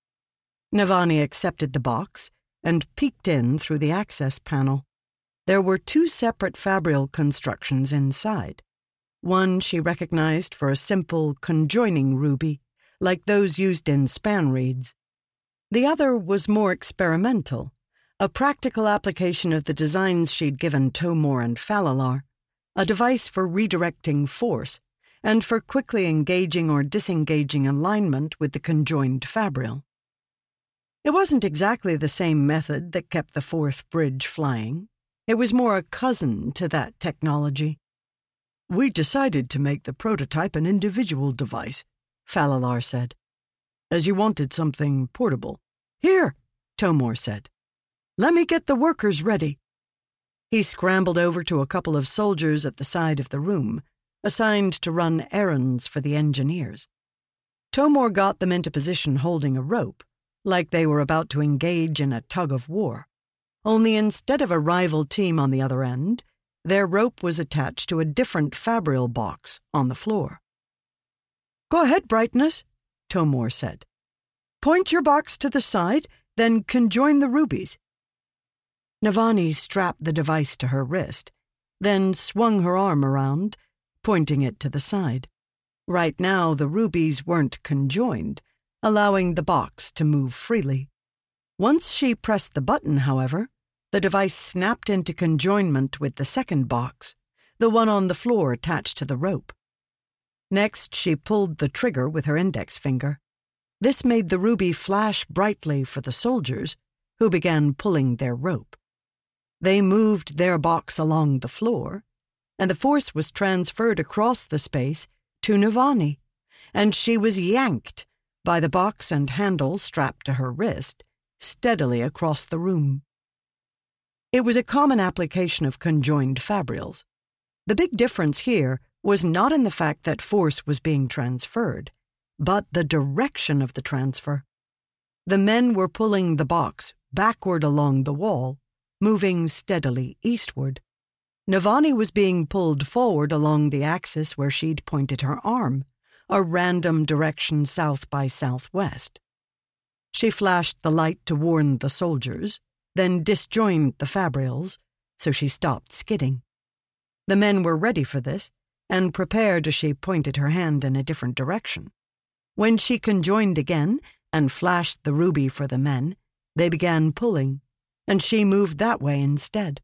Navani accepted the box and peeked in through the access panel. There were two separate fabrial constructions inside. One she recognized for a simple conjoining ruby, like those used in span reeds. The other was more experimental, a practical application of the designs she'd given Tomor and Falalar, a device for redirecting force, and for quickly engaging or disengaging alignment with the conjoined fabrial. It wasn't exactly the same method that kept the fourth bridge flying. It was more a cousin to that technology. We decided to make the prototype an individual device, Falalar said. As you wanted something portable. Here, Tomor said. Let me get the workers ready. He scrambled over to a couple of soldiers at the side of the room, assigned to run errands for the engineers. Tomor got them into position holding a rope, like they were about to engage in a tug of war. Only instead of a rival team on the other end, their rope was attached to a different fabrial box on the floor. Go ahead, Brightness, Tomor said. Point your box to the side, then conjoin the rubies. Navani strapped the device to her wrist, then swung her arm around, pointing it to the side. Right now, the rubies weren't conjoined, allowing the box to move freely. Once she pressed the button, however, the device snapped into conjoinment with the second box, the one on the floor attached to the rope. Next, she pulled the trigger with her index finger. This made the ruby flash brightly for the soldiers, who began pulling their rope. They moved their box along the floor, and the force was transferred across the space to Navani, and she was yanked by the box and handle strapped to her wrist steadily across the room. It was a common application of conjoined fabrials. The big difference here was not in the fact that force was being transferred, but the direction of the transfer. The men were pulling the box backward along the wall, moving steadily eastward. Navani was being pulled forward along the axis where she'd pointed her arm, a random direction south by southwest. She flashed the light to warn the soldiers, then disjoined the fabrials, so she stopped skidding. The men were ready for this, and prepared as she pointed her hand in a different direction. When she conjoined again and flashed the ruby for the men, they began pulling, and she moved that way instead.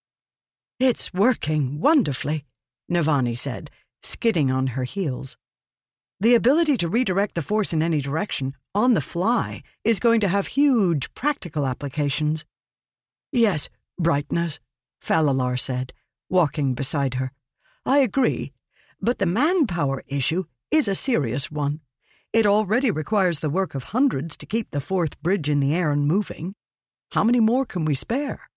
It's working wonderfully, Navani said, skidding on her heels. The ability to redirect the force in any direction, on the fly, is going to have huge practical applications. Yes, Brightness, Falalar said, walking beside her. I agree, but the manpower issue is a serious one. It already requires the work of hundreds to keep the fourth bridge in the air and moving. How many more can we spare?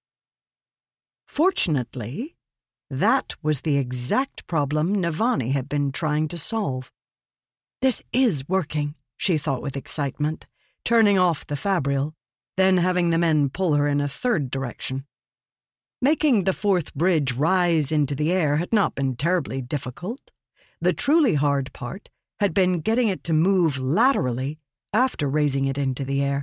Fortunately, that was the exact problem Navani had been trying to solve. This is working, she thought with excitement, turning off the fabrial, then having the men pull her in a third direction. Making the fourth bridge rise into the air had not been terribly difficult. The truly hard part had been getting it to move laterally after raising it into the air.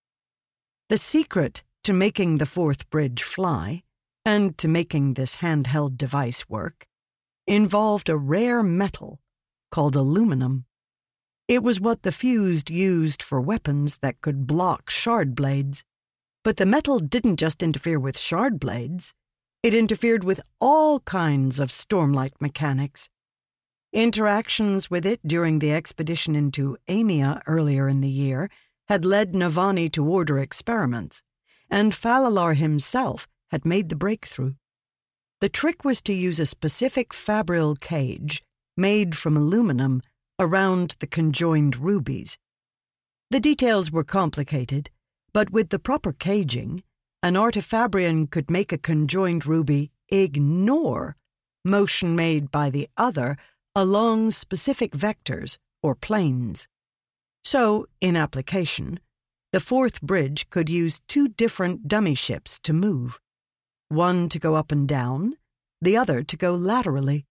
The secret to making the fourth bridge fly, and to making this handheld device work, involved a rare metal called aluminum. It was what the fused used for weapons that could block shard blades. But the metal didn't just interfere with shard blades. It interfered with all kinds of stormlight mechanics. Interactions with it during the expedition into Amia earlier in the year had led Navani to order experiments, and Falalar himself had made the breakthrough. The trick was to use a specific fabrial cage made from aluminum around the conjoined rubies. The details were complicated, but with the proper caging, an artifabrian could make a conjoined ruby ignore motion made by the other along specific vectors or planes. So, in application, the fourth bridge could use two different dummy ships to move, one to go up and down, the other to go laterally.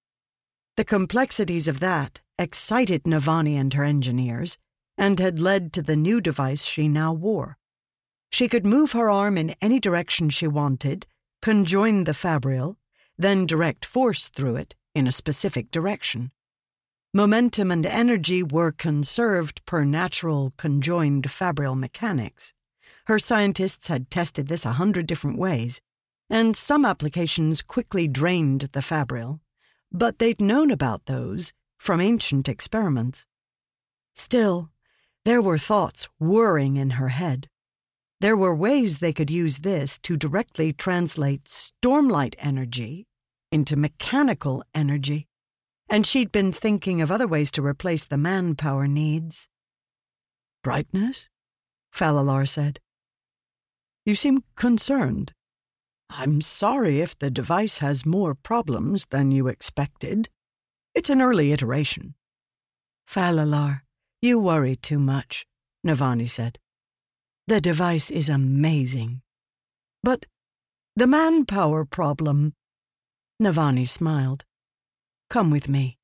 The complexities of that excited Navani and her engineers, and had led to the new device she now wore. She could move her arm in any direction she wanted, conjoin the fabrial, then direct force through it in a specific direction. Momentum and energy were conserved per natural conjoined fabrial mechanics. Her scientists had tested this a hundred different ways, and some applications quickly drained the fabrial, but they'd known about those from ancient experiments. Still, there were thoughts whirring in her head. There were ways they could use this to directly translate stormlight energy into mechanical energy, and she'd been thinking of other ways to replace the manpower needs. "Brightness?" Falalar said. "You seem concerned. I'm sorry if the device has more problems than you expected. It's an early iteration." "Falalar, you worry too much," Navani said. "The device is amazing." "But the manpower problem..." Navani smiled. "Come with me."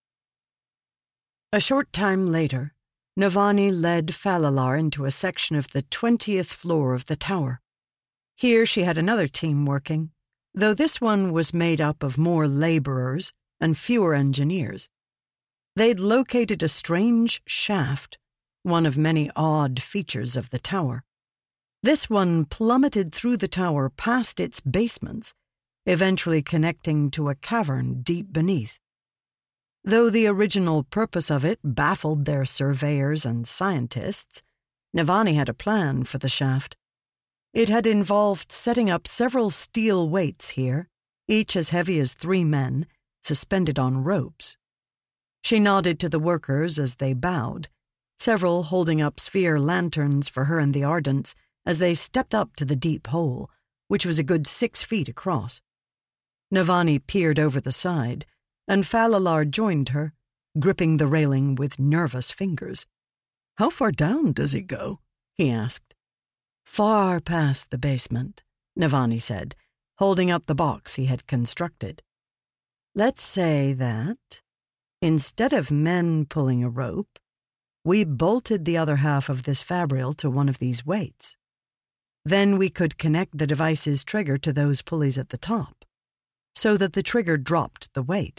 A short time later, Navani led Falalar into a section of the twentieth floor of the tower. Here she had another team working, though this one was made up of more laborers and fewer engineers. They'd located a strange shaft, one of many odd features of the tower. This one plummeted through the tower past its basements, eventually connecting to a cavern deep beneath. Though the original purpose of it baffled their surveyors and scientists, Navani had a plan for the shaft. It had involved setting up several steel weights here, each as heavy as three men, suspended on ropes. She nodded to the workers as they bowed, several holding up sphere lanterns for her and the Ardents as they stepped up to the deep hole, which was a good six feet across. Navani peered over the side, and Falalar joined her, gripping the railing with nervous fingers. "How far down does it go?" he asked. "Far past the basement," Navani said, holding up the box he had constructed. "Let's say that, instead of men pulling a rope, we bolted the other half of this fabrial to one of these weights. Then we could connect the device's trigger to those pulleys at the top, so that the trigger dropped the weight."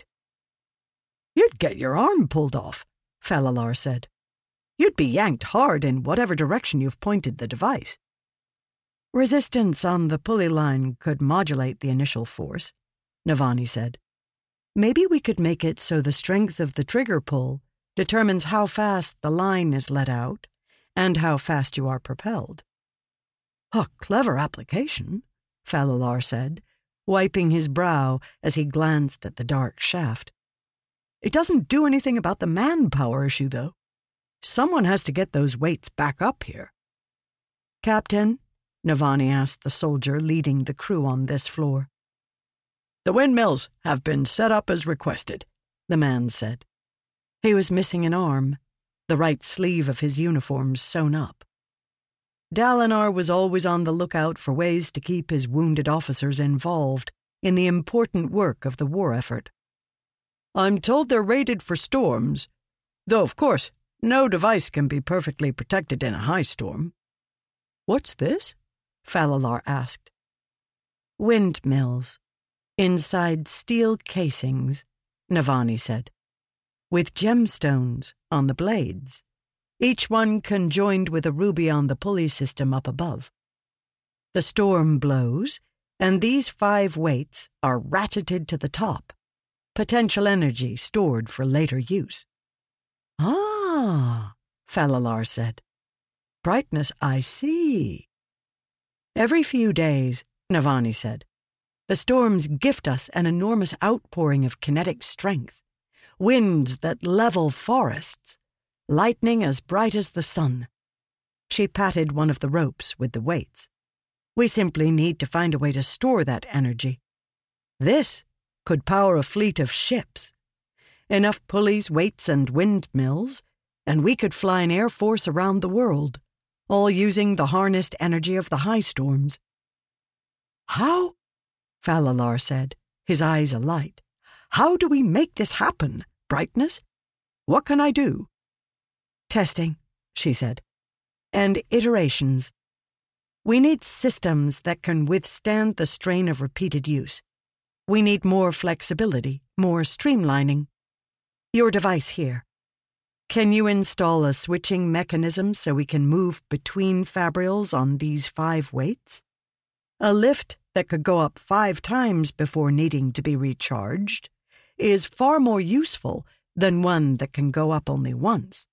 "You'd get your arm pulled off," Falalar said. "You'd be yanked hard in whatever direction you've pointed the device." "Resistance on the pulley line could modulate the initial force," Navani said. "Maybe we could make it so the strength of the trigger pull determines how fast the line is let out and how fast you are propelled." "A clever application," Falalar said, wiping his brow as he glanced at the dark shaft. "It doesn't do anything about the manpower issue, though. Someone has to get those weights back up here." "Captain?" Navani asked the soldier leading the crew on this floor. "The windmills have been set up as requested," the man said. He was missing an arm, the right sleeve of his uniform sewn up. Dalinar was always on the lookout for ways to keep his wounded officers involved in the important work of the war effort. "I'm told they're rated for storms, though of course no device can be perfectly protected in a high storm." "What's this?" Falalar asked. "Windmills, inside steel casings," Navani said, "with gemstones on the blades, each one conjoined with a ruby on the pulley system up above. The storm blows, and these five weights are ratcheted to the top, potential energy stored for later use." "Ah," Falalar said. "Brightness, I see." "Every few days," Navani said, "the storms gift us an enormous outpouring of kinetic strength, winds that level forests, lightning as bright as the sun." She patted one of the ropes with the weights. "We simply need to find a way to store that energy. This could power a fleet of ships, enough pulleys, weights, and windmills, and we could fly an air force around the world, all using the harnessed energy of the high storms." "How?" Falalar said, his eyes alight. "How do we make this happen, Brightness? What can I do?" "Testing," she said, "and iterations. We need systems that can withstand the strain of repeated use. We need more flexibility, more streamlining. Your device here. Can you install a switching mechanism so we can move between fabrials on these five weights? A lift that could go up five times before needing to be recharged is far more useful than one that can go up only once."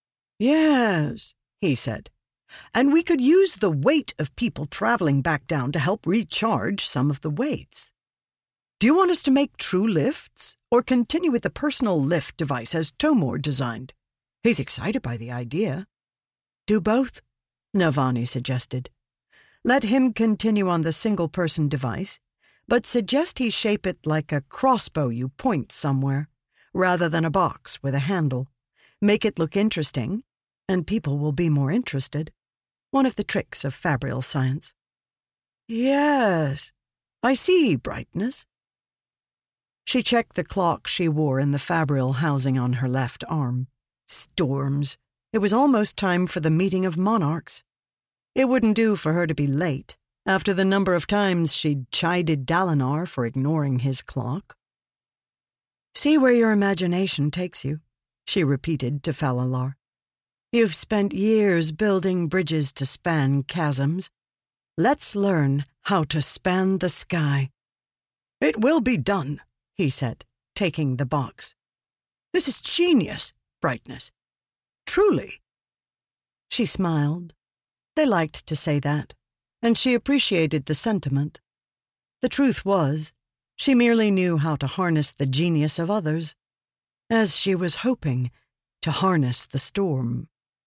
"Yes," he said, "and we could use the weight of people traveling back down to help recharge some of the weights." Do you want us to make true lifts, or continue with the personal lift device as Tomor designed? He's excited by the idea. Do both, Navani suggested. Let him continue on the single-person device, but suggest he shape it like a crossbow you point somewhere, rather than a box with a handle. Make it look interesting, and people will be more interested. One of the tricks of fabrial science. Yes, I see, Brightness. She checked the clock she wore in the fabrial housing on her left arm. Storms. It was almost time for the meeting of monarchs. It wouldn't do for her to be late, after the number of times she'd chided Dalinar for ignoring his clock. See where your imagination takes you, she repeated to Falalar. You've spent years building bridges to span chasms. Let's learn how to span the sky. It will be done, he said, taking the box. This is genius, Brightness. Truly. She smiled. They liked to say that, and she appreciated the sentiment. The truth was, she merely knew how to harness the genius of others, as she was hoping to harness the storm.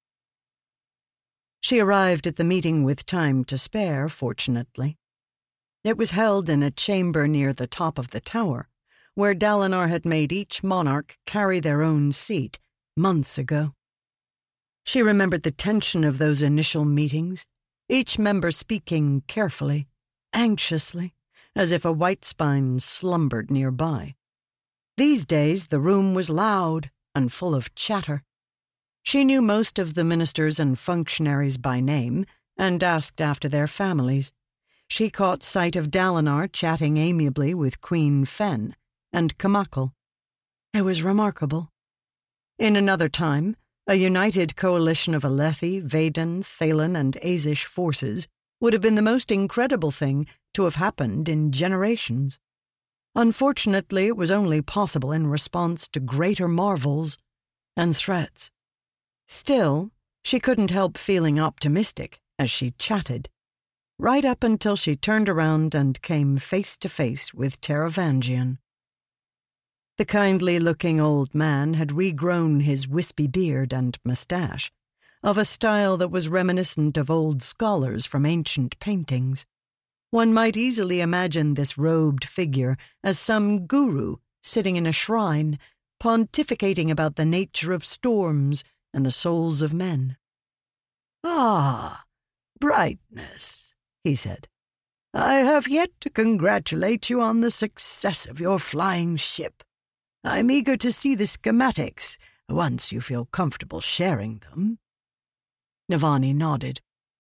She arrived at the meeting with time to spare, fortunately. It was held in a chamber near the top of the tower, where Dalinar had made each monarch carry their own seat months ago. She remembered the tension of those initial meetings, each member speaking carefully, anxiously, as if a white spine slumbered nearby. These days the room was loud and full of chatter. She knew most of the ministers and functionaries by name and asked after their families. She caught sight of Dalinar chatting amiably with Queen Fen and Kamakal. It was remarkable. In another time, a united coalition of Alethi, Vaden, Thalen, and Azish forces would have been the most incredible thing to have happened in generations. Unfortunately, it was only possible in response to greater marvels and threats. Still, she couldn't help feeling optimistic as she chatted, right up until she turned around and came face to face with Taravangian. The kindly-looking old man had regrown his wispy beard and mustache, of a style that was reminiscent of old scholars from ancient paintings. One might easily imagine this robed figure as some guru sitting in a shrine, pontificating about the nature of storms and the souls of men. "Ah, Brightness," he said. "I have yet to congratulate you on the success of your flying ship. I'm eager to see the schematics, once you feel comfortable sharing them." Navani nodded.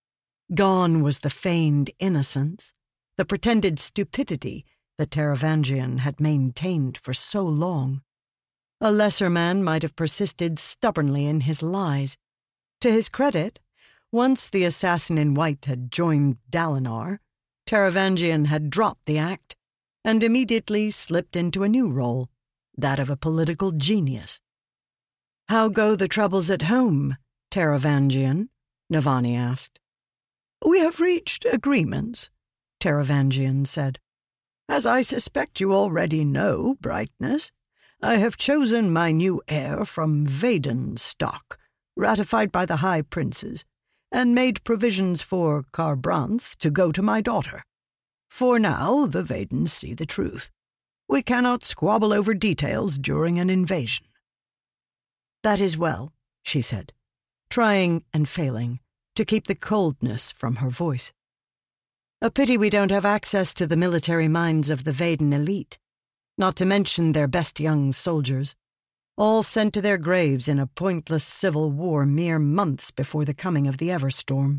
Gone was the feigned innocence, the pretended stupidity that Taravangian had maintained for so long. A lesser man might have persisted stubbornly in his lies. To his credit, once the assassin in white had joined Dalinar, Taravangian had dropped the act and immediately slipped into a new role, that of a political genius. "How go the troubles at home, Taravangian?" Navani asked. "We have reached agreements," Taravangian said. "As I suspect you already know, Brightness, I have chosen my new heir from Vaden stock, ratified by the High Princes, and made provisions for Kharbranth to go to my daughter. For now, the Vadens see the truth. We cannot squabble over details during an invasion." "That is well," she said, trying and failing to keep the coldness from her voice. "A pity we don't have access to the military minds of the Vaden elite, not to mention their best young soldiers, all sent to their graves in a pointless civil war mere months before the coming of the Everstorm."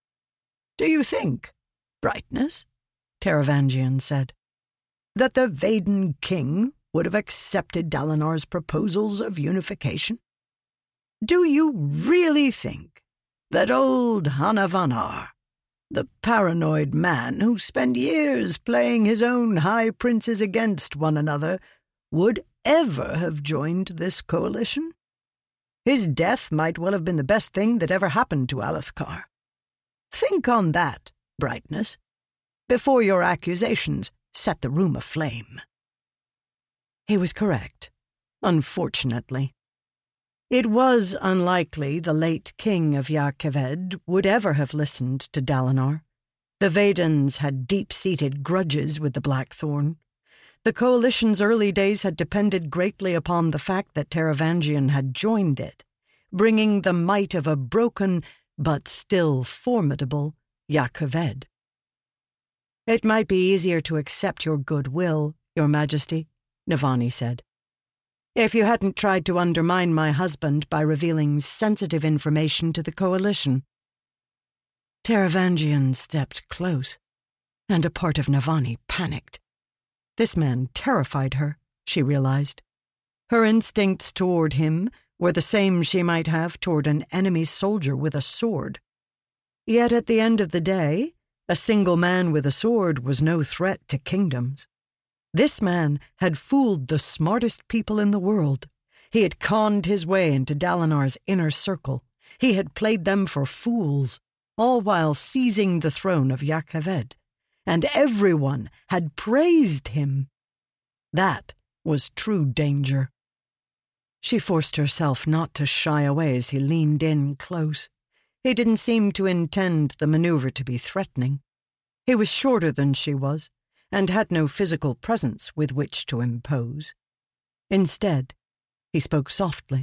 "Do you think, Brightness," Taravangian said, "that the Vaden king would have accepted Dalinar's proposals of unification? Do you really think that old Hanavanar, the paranoid man who spent years playing his own high princes against one another, would ever have joined this coalition? His death might well have been the best thing that ever happened to Alethkar. Think on that, Brightness, before your accusations set the room aflame." He was correct, unfortunately. It was unlikely the late king of Jah Keved would ever have listened to Dalinar. The Vedans had deep-seated grudges with the Blackthorn. The Coalition's early days had depended greatly upon the fact that Taravangian had joined it, bringing the might of a broken, but still formidable, Jah Keved. "It might be easier to accept your goodwill, Your Majesty," Navani said, "if you hadn't tried to undermine my husband by revealing sensitive information to the Coalition." Taravangian stepped close, and a part of Navani panicked. This man terrified her, she realized. Her instincts toward him were the same she might have toward an enemy soldier with a sword. Yet at the end of the day, a single man with a sword was no threat to kingdoms. This man had fooled the smartest people in the world. He had conned his way into Dalinar's inner circle. He had played them for fools, all while seizing the throne of Jah Keved. And everyone had praised him. That was true danger. She forced herself not to shy away as he leaned in close. He didn't seem to intend the maneuver to be threatening. He was shorter than she was, and had no physical presence with which to impose. Instead, he spoke softly.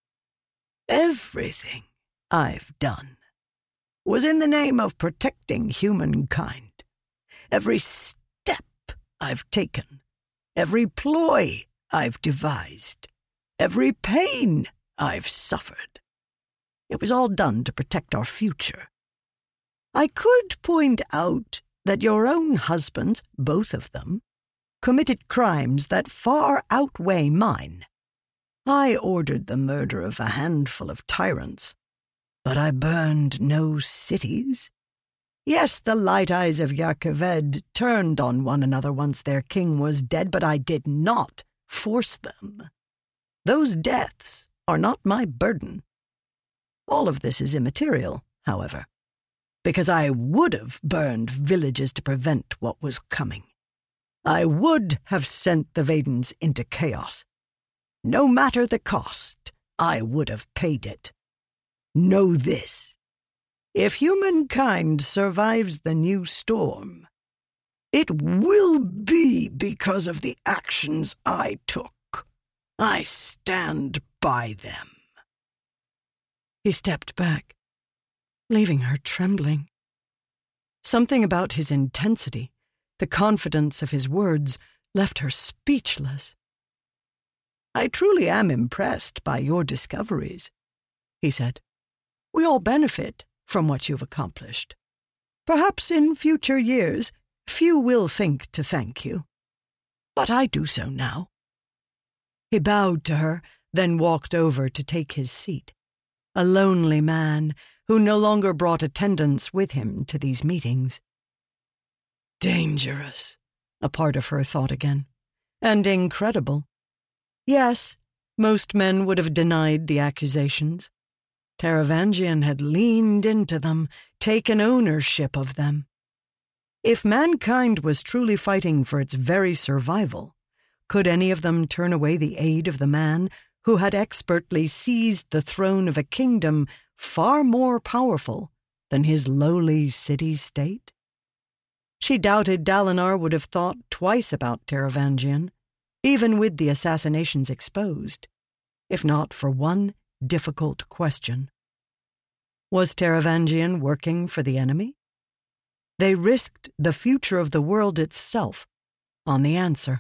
"Everything I've done was in the name of protecting humankind. Every step I've taken, every ploy I've devised, every pain I've suffered. It was all done to protect our future. I could point out that your own husbands, both of them, committed crimes that far outweigh mine. I ordered the murder of a handful of tyrants, but I burned no cities. Yes, the light eyes of Jah Keved turned on one another once their king was dead, but I did not force them. Those deaths are not my burden. All of this is immaterial, however, because I would have burned villages to prevent what was coming. I would have sent the Vedans into chaos. No matter the cost, I would have paid it. Know this. If humankind survives the new storm, it will be because of the actions I took. I stand by them." He stepped back, leaving her trembling. Something about his intensity, the confidence of his words, left her speechless. "I truly am impressed by your discoveries," he said. "We all benefit from what you've accomplished. Perhaps in future years, few will think to thank you. But I do so now." He bowed to her, then walked over to take his seat. A lonely man who no longer brought attendants with him to these meetings. Dangerous, a part of her thought again, and incredible. Yes, most men would have denied the accusations. Taravangian had leaned into them, taken ownership of them. If mankind was truly fighting for its very survival, could any of them turn away the aid of the man who had expertly seized the throne of a kingdom far more powerful than his lowly city-state? She doubted Dalinar would have thought twice about Taravangian, even with the assassinations exposed, if not for one difficult question. Was Taravangian working for the enemy? They risked the future of the world itself on the answer.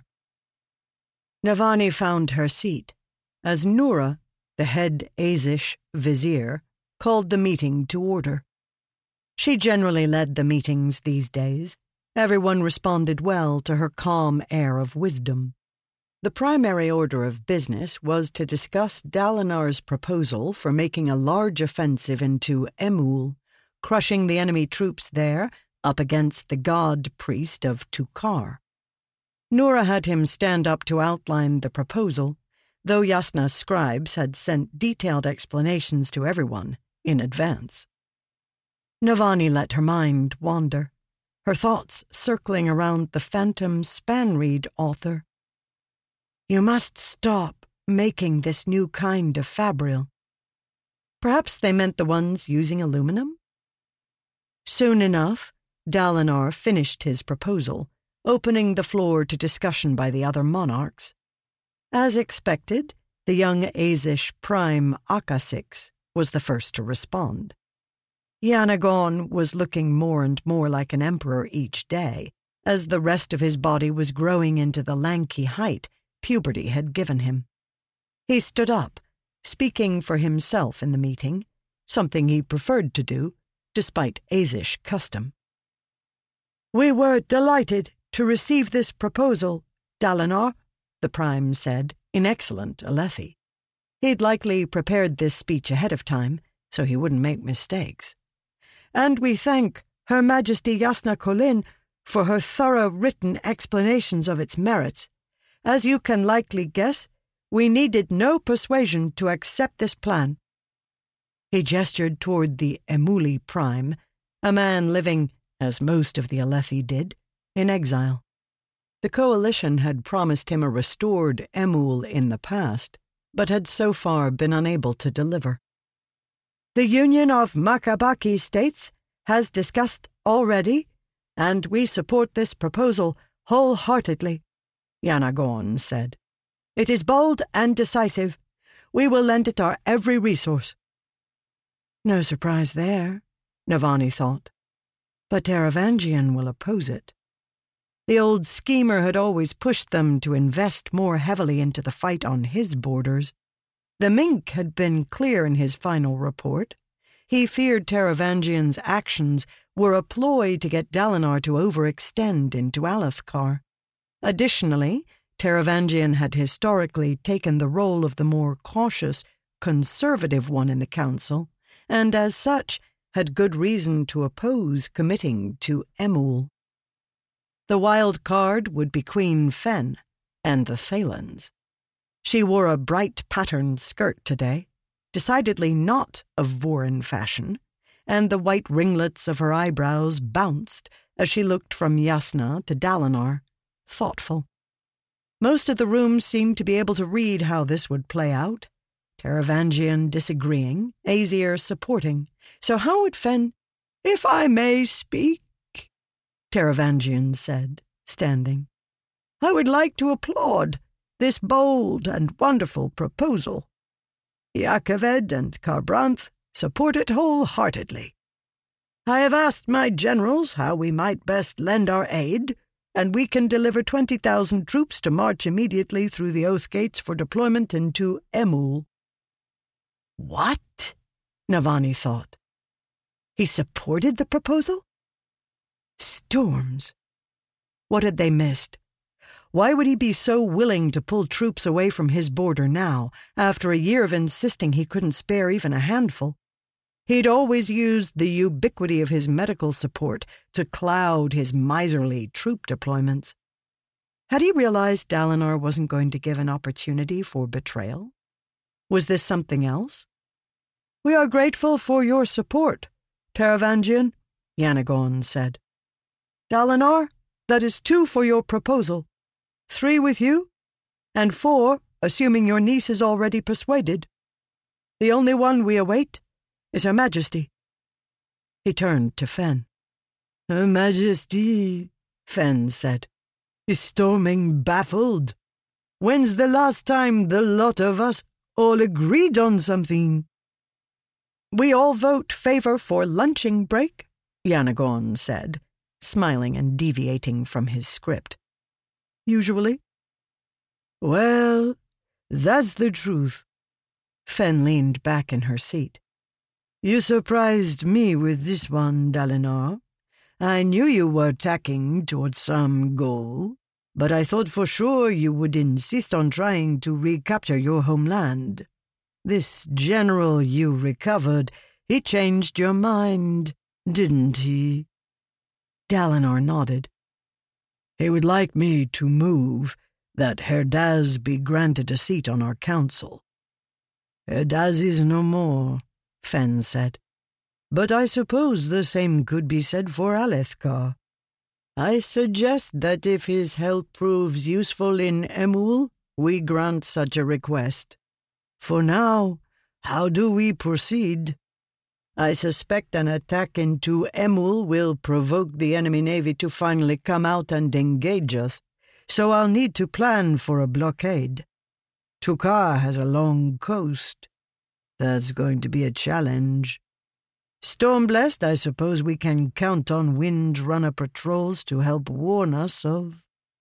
Navani found her seat as Nura, the head Azish vizier, called the meeting to order. She generally led the meetings these days. Everyone responded well to her calm air of wisdom. The primary order of business was to discuss Dalinar's proposal for making a large offensive into Emul, crushing the enemy troops there up against the god-priest of Tukar. Nura had him stand up to outline the proposal, though Yasna's scribes had sent detailed explanations to everyone in advance. Navani let her mind wander, her thoughts circling around the phantom Spanreed author. You must stop making this new kind of fabrial. Perhaps they meant the ones using aluminum? Soon enough, Dalinar finished his proposal, opening the floor to discussion by the other monarchs. As expected, the young Azish Prime Akasix was the first to respond. Yanagon was looking more and more like an emperor each day, as the rest of his body was growing into the lanky height puberty had given him. He stood up, speaking for himself in the meeting, something he preferred to do, despite Azish custom. "We were delighted to receive this proposal, Dalinar," the Prime said, in excellent Alethi. He'd likely prepared this speech ahead of time, so he wouldn't make mistakes. "And we thank Her Majesty Jasnah Kholin for her thorough written explanations of its merits. As you can likely guess, we needed no persuasion to accept this plan." He gestured toward the Emuli Prime, a man living, as most of the Alethi did, in exile. The Coalition had promised him a restored Emul in the past, but had so far been unable to deliver. "The Union of Makabaki States has discussed already, and we support this proposal wholeheartedly," Yanagon said. "It is bold and decisive. We will lend it our every resource." No surprise there, Navani thought. But Taravangian will oppose it. The old schemer had always pushed them to invest more heavily into the fight on his borders. The Mink had been clear in his final report. He feared Taravangian's actions were a ploy to get Dalinar to overextend into Alethkar. Additionally, Taravangian had historically taken the role of the more cautious, conservative one in the council, and as such had good reason to oppose committing to Emul. The wild card would be Queen Fen and the Thalens. She wore a bright patterned skirt today, decidedly not of Vorin fashion, and the white ringlets of her eyebrows bounced as she looked from Jasnah to Dalinar, thoughtful. Most of the room seemed to be able to read how this would play out, Taravangian disagreeing, Azir supporting. So how would Fen— "If I may speak," Taravangian said, standing, "I would like to applaud this bold and wonderful proposal. Iacheved and Kharbranth support it wholeheartedly. I have asked my generals how we might best lend our aid, and we can deliver twenty thousand troops to march immediately through the Oath Gates for deployment into Emul." What? Navani thought. He supported the proposal? Storms. What had they missed? Why would he be so willing to pull troops away from his border now, after a year of insisting he couldn't spare even a handful? He'd always used the ubiquity of his medical support to cloud his miserly troop deployments. Had he realized Dalinar wasn't going to give an opportunity for betrayal? Was this something else? "We are grateful for your support, Taravangian," Yanagon said. "Dalinar, that is two for your proposal. Three with you, and four, assuming your niece is already persuaded. The only one we await is Her Majesty." He turned to Fen. "Her Majesty," Fen said, "is storming baffled. When's the last time the lot of us all agreed on something?" "We all vote favor for lunching break," Yanagon said, smiling and deviating from his script. "Usually." "Well, that's the truth." Fen leaned back in her seat. "You surprised me with this one, Dalinar. I knew you were tacking towards some goal, but I thought for sure you would insist on trying to recapture your homeland. This general you recovered, he changed your mind, didn't he?" Dalinar nodded. "He would like me to move that Herdaz be granted a seat on our council." "Herdaz is no more," Fen said. "But I suppose the same could be said for Alethkar. I suggest that if his help proves useful in Emul, we grant such a request. For now, how do we proceed? I suspect an attack into Emul will provoke the enemy navy to finally come out and engage us, so I'll need to plan for a blockade. Tukar has a long coast. That's going to be a challenge. Stormblessed, I suppose we can count on Windrunner patrols to help warn us of...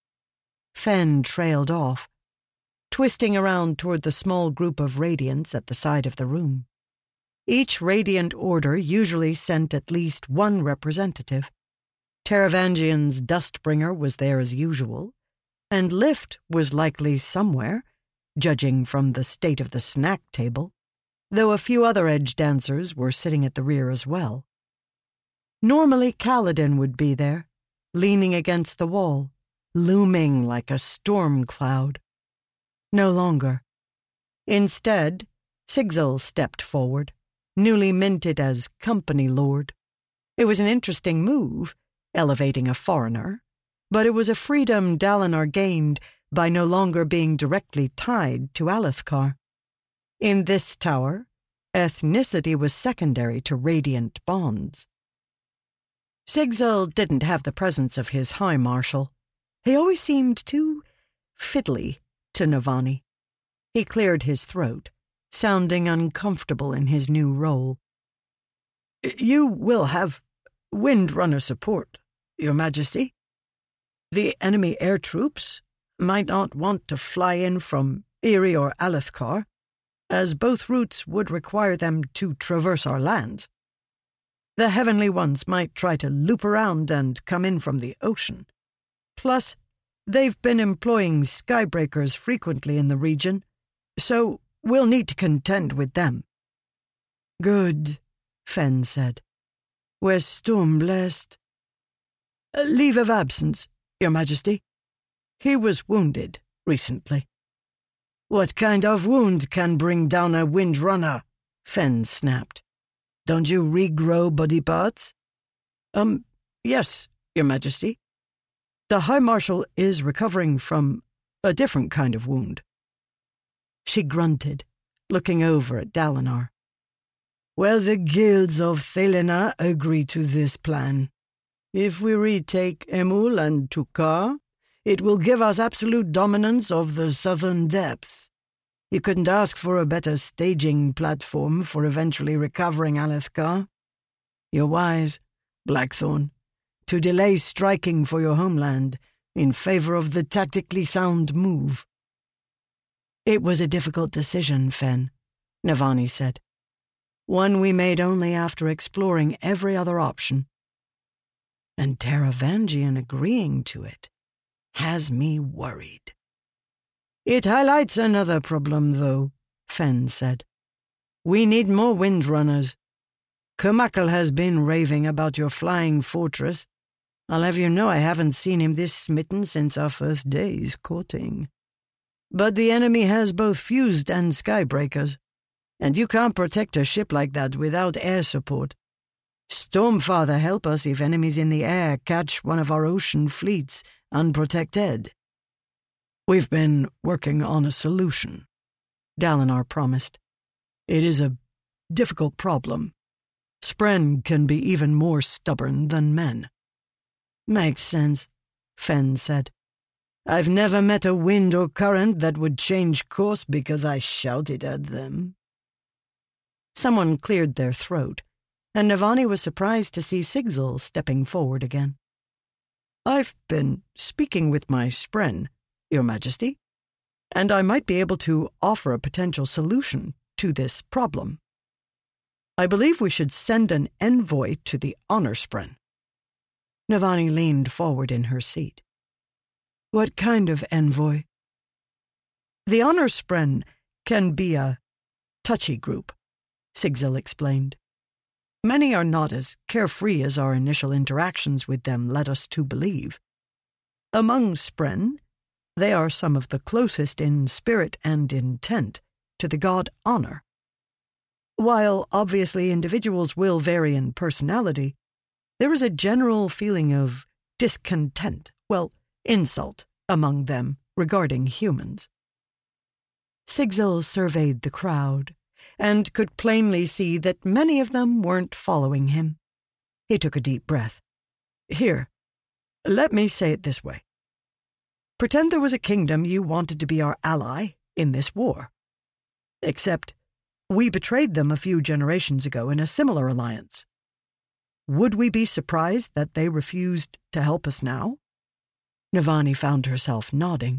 Fen trailed off, twisting around toward the small group of Radiants at the side of the room. Each Radiant Order usually sent at least one representative. Taravangian's Dustbringer was there as usual, and Lift was likely somewhere, judging from the state of the snack table, though a few other edge dancers were sitting at the rear as well. Normally Kaladin would be there, leaning against the wall, looming like a storm cloud. No longer. Instead, Sigzil stepped forward, newly minted as Company Lord. It was an interesting move, elevating a foreigner, but it was a freedom Dalinar gained by no longer being directly tied to Alethkar. In this tower, ethnicity was secondary to Radiant bonds. Sigzil didn't have the presence of his High Marshal. He always seemed too fiddly to Navani. He cleared his throat, sounding uncomfortable in his new role. You will have Windrunner support, Your Majesty. The enemy air troops might not want to fly in from Iri or Alethkar, as both routes would require them to traverse our lands. The Heavenly Ones might try to loop around and come in from the ocean. Plus, they've been employing skybreakers frequently in the region, so we'll need to contend with them. Good, Fen said. We're storm-blessed. Leave of absence, Your Majesty. He was wounded recently. What kind of wound can bring down a Windrunner? Fen snapped. Don't you regrow body parts? Um, yes, Your Majesty. The High Marshal is recovering from a different kind of wound. She grunted, looking over at Dalinar. Well, the guilds of Thelena agree to this plan. If we retake Emul and Tukar, it will give us absolute dominance of the southern depths. You couldn't ask for a better staging platform for eventually recovering Alethkar. You're wise, Blackthorn, to delay striking for your homeland in favor of the tactically sound move. It was a difficult decision, Fen, Navani said. One we made only after exploring every other option. And Taravangian agreeing to it has me worried. It highlights another problem, though, Fen said. We need more Windrunners. Kermakal has been raving about your flying fortress. I'll have you know I haven't seen him this smitten since our first days courting. But the enemy has both fused and skybreakers, and you can't protect a ship like that without air support. Stormfather help us if enemies in the air catch one of our ocean fleets unprotected. We've been working on a solution, Dalinar promised. It is a difficult problem. Spren can be even more stubborn than men. Makes sense, Fen said. I've never met a wind or current that would change course because I shouted at them. Someone cleared their throat, and Navani was surprised to see Sigzil stepping forward again. I've been speaking with my Spren, Your Majesty, and I might be able to offer a potential solution to this problem. I believe we should send an envoy to the Honor Spren. Navani leaned forward in her seat. What kind of envoy? The Honor Spren can be a touchy group, Sigzil explained. Many are not as carefree as our initial interactions with them led us to believe. Among Spren, they are some of the closest in spirit and intent to the god Honor. While obviously individuals will vary in personality, there is a general feeling of discontent, well, insult, among them regarding humans. Sigzil surveyed the crowd, and could plainly see that many of them weren't following him. He took a deep breath. Here, let me say it this way. Pretend there was a kingdom you wanted to be our ally in this war. Except we betrayed them a few generations ago in a similar alliance. Would we be surprised that they refused to help us now? Navani found herself nodding.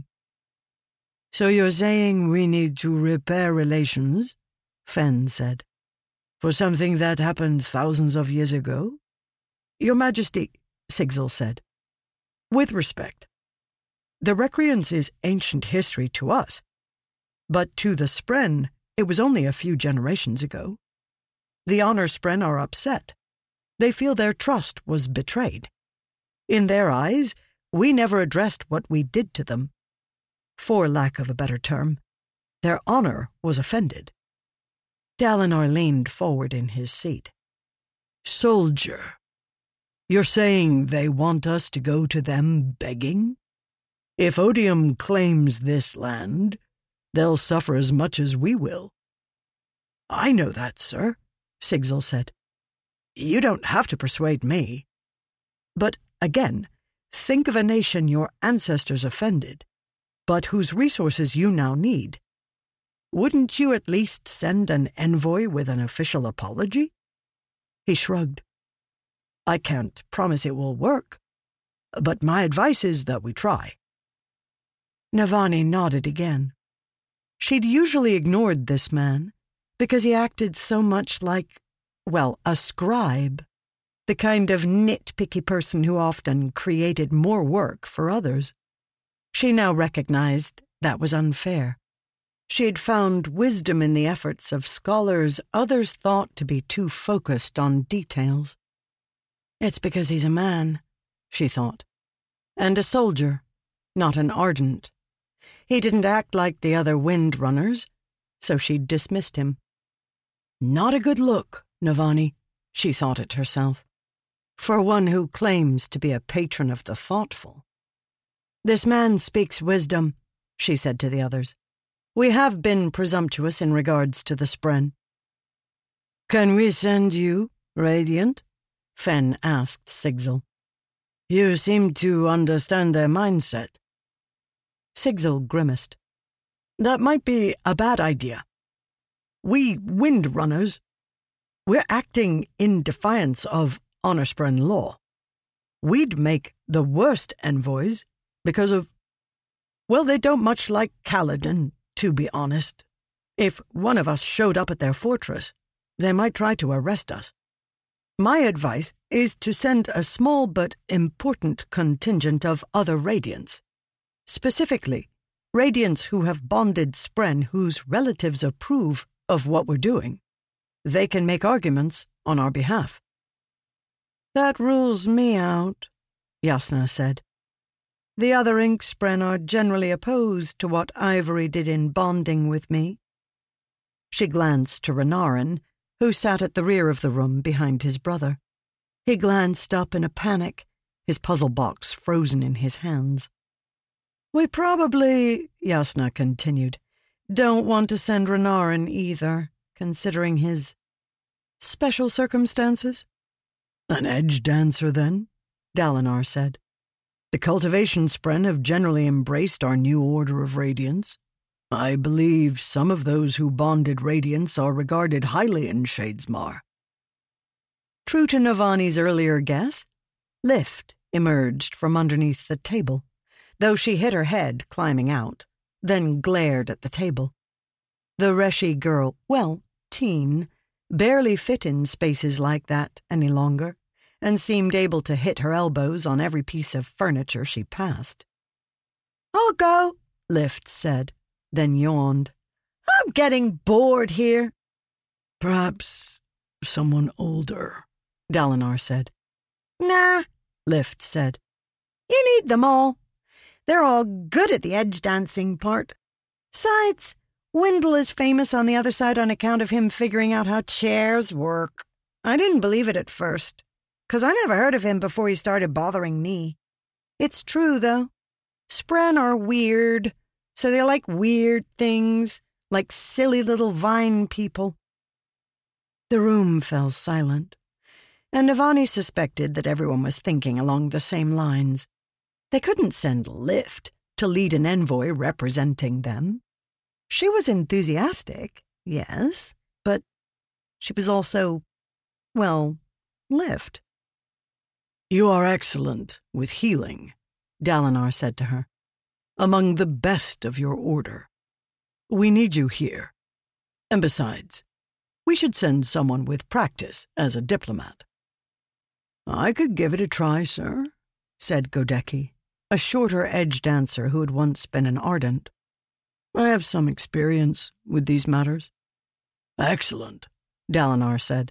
So you're saying we need to repair relations? Fen said. For something that happened thousands of years ago? Your Majesty, Sigzil said. With respect. The Recreance is ancient history to us, but to the Spren, it was only a few generations ago. The Honor Spren are upset. They feel their trust was betrayed. In their eyes, we never addressed what we did to them. For lack of a better term, their honor was offended. Dalinar leaned forward in his seat. Soldier, you're saying they want us to go to them begging? If Odium claims this land, they'll suffer as much as we will. I know that, sir, Sigzil said. You don't have to persuade me. But again, think of a nation your ancestors offended, but whose resources you now need. Wouldn't you at least send an envoy with an official apology? He shrugged. I can't promise it will work, but my advice is that we try. Navani nodded again. She'd usually ignored this man because he acted so much like, well, a scribe, the kind of nitpicky person who often created more work for others. She now recognized that was unfair. She had found wisdom in the efforts of scholars others thought to be too focused on details. It's because he's a man, she thought, and a soldier, not an ardent. He didn't act like the other Windrunners, so she dismissed him. Not a good look, Navani, she thought it herself, for one who claims to be a patron of the thoughtful. This man speaks wisdom, she said to the others. We have been presumptuous in regards to the Spren. Can we send you, Radiant? Fen asked Sigzil. You seem to understand their mindset. Sigzil grimaced. That might be a bad idea. We Windrunners, we're acting in defiance of Honor Spren law. We'd make the worst envoys because of, well, they don't much like Kaladin, to be honest. If one of us showed up at their fortress, they might try to arrest us. My advice is to send a small but important contingent of other Radiants. Specifically, Radiants who have bonded Spren whose relatives approve of what we're doing. They can make arguments on our behalf. That rules me out, Jasnah said. The other Ink Spren are generally opposed to what Ivory did in bonding with me. She glanced to Renarin, who sat at the rear of the room behind his brother. He glanced up in a panic, his puzzle box frozen in his hands. We probably, Jasnah continued, don't want to send Renarin either, considering his special circumstances. An edge dancer, then? Dalinar said. The cultivation Spren have generally embraced our new order of Radiance. I believe some of those who bonded Radiance are regarded highly in Shadesmar. True to Navani's earlier guess, Lift emerged from underneath the table, though she hit her head climbing out, then glared at the table. The Reshi girl, well, teen, barely fit in spaces like that any longer, and seemed able to hit her elbows on every piece of furniture she passed. I'll go, Lift said, then yawned. I'm getting bored here. Perhaps someone older, Dalinar said. Nah, Lift said. You need them all. They're all good at the edge dancing part. Besides, Wendell is famous on the other side on account of him figuring out how chairs work. I didn't believe it at first, 'cause I never heard of him before he started bothering me. It's true, though. Spren are weird, so they like weird things, like silly little vine people. The room fell silent, and Navani suspected that everyone was thinking along the same lines. They couldn't send Lift to lead an envoy representing them. She was enthusiastic, yes, but she was also, well, Lift. "You are excellent with healing," Dalinar said to her. "Among the best of your order. We need you here. And besides, we should send someone with practice as a diplomat." "I could give it a try, sir," said Godeki, a shorter edge dancer who had once been an Ardent. "I have some experience with these matters." "Excellent," Dalinar said.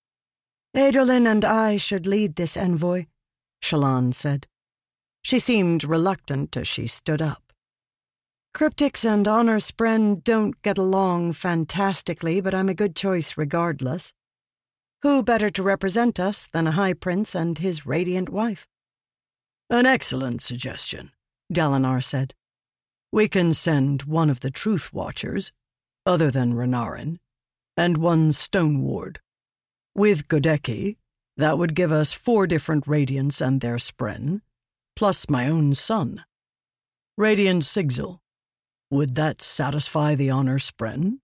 "Adolin and I should lead this envoy," Shallan said. She seemed reluctant as she stood up. "Cryptics and Honor Spren don't get along fantastically, but I'm a good choice regardless. Who better to represent us than a High Prince and his radiant wife?" "An excellent suggestion," Dalinar said. "We can send one of the Truth Watchers, other than Renarin, and one Stone Ward. With Godeki, that would give us four different Radiants and their Spren, plus my own son. Radiant Sigzil, would that satisfy the Honor Spren?"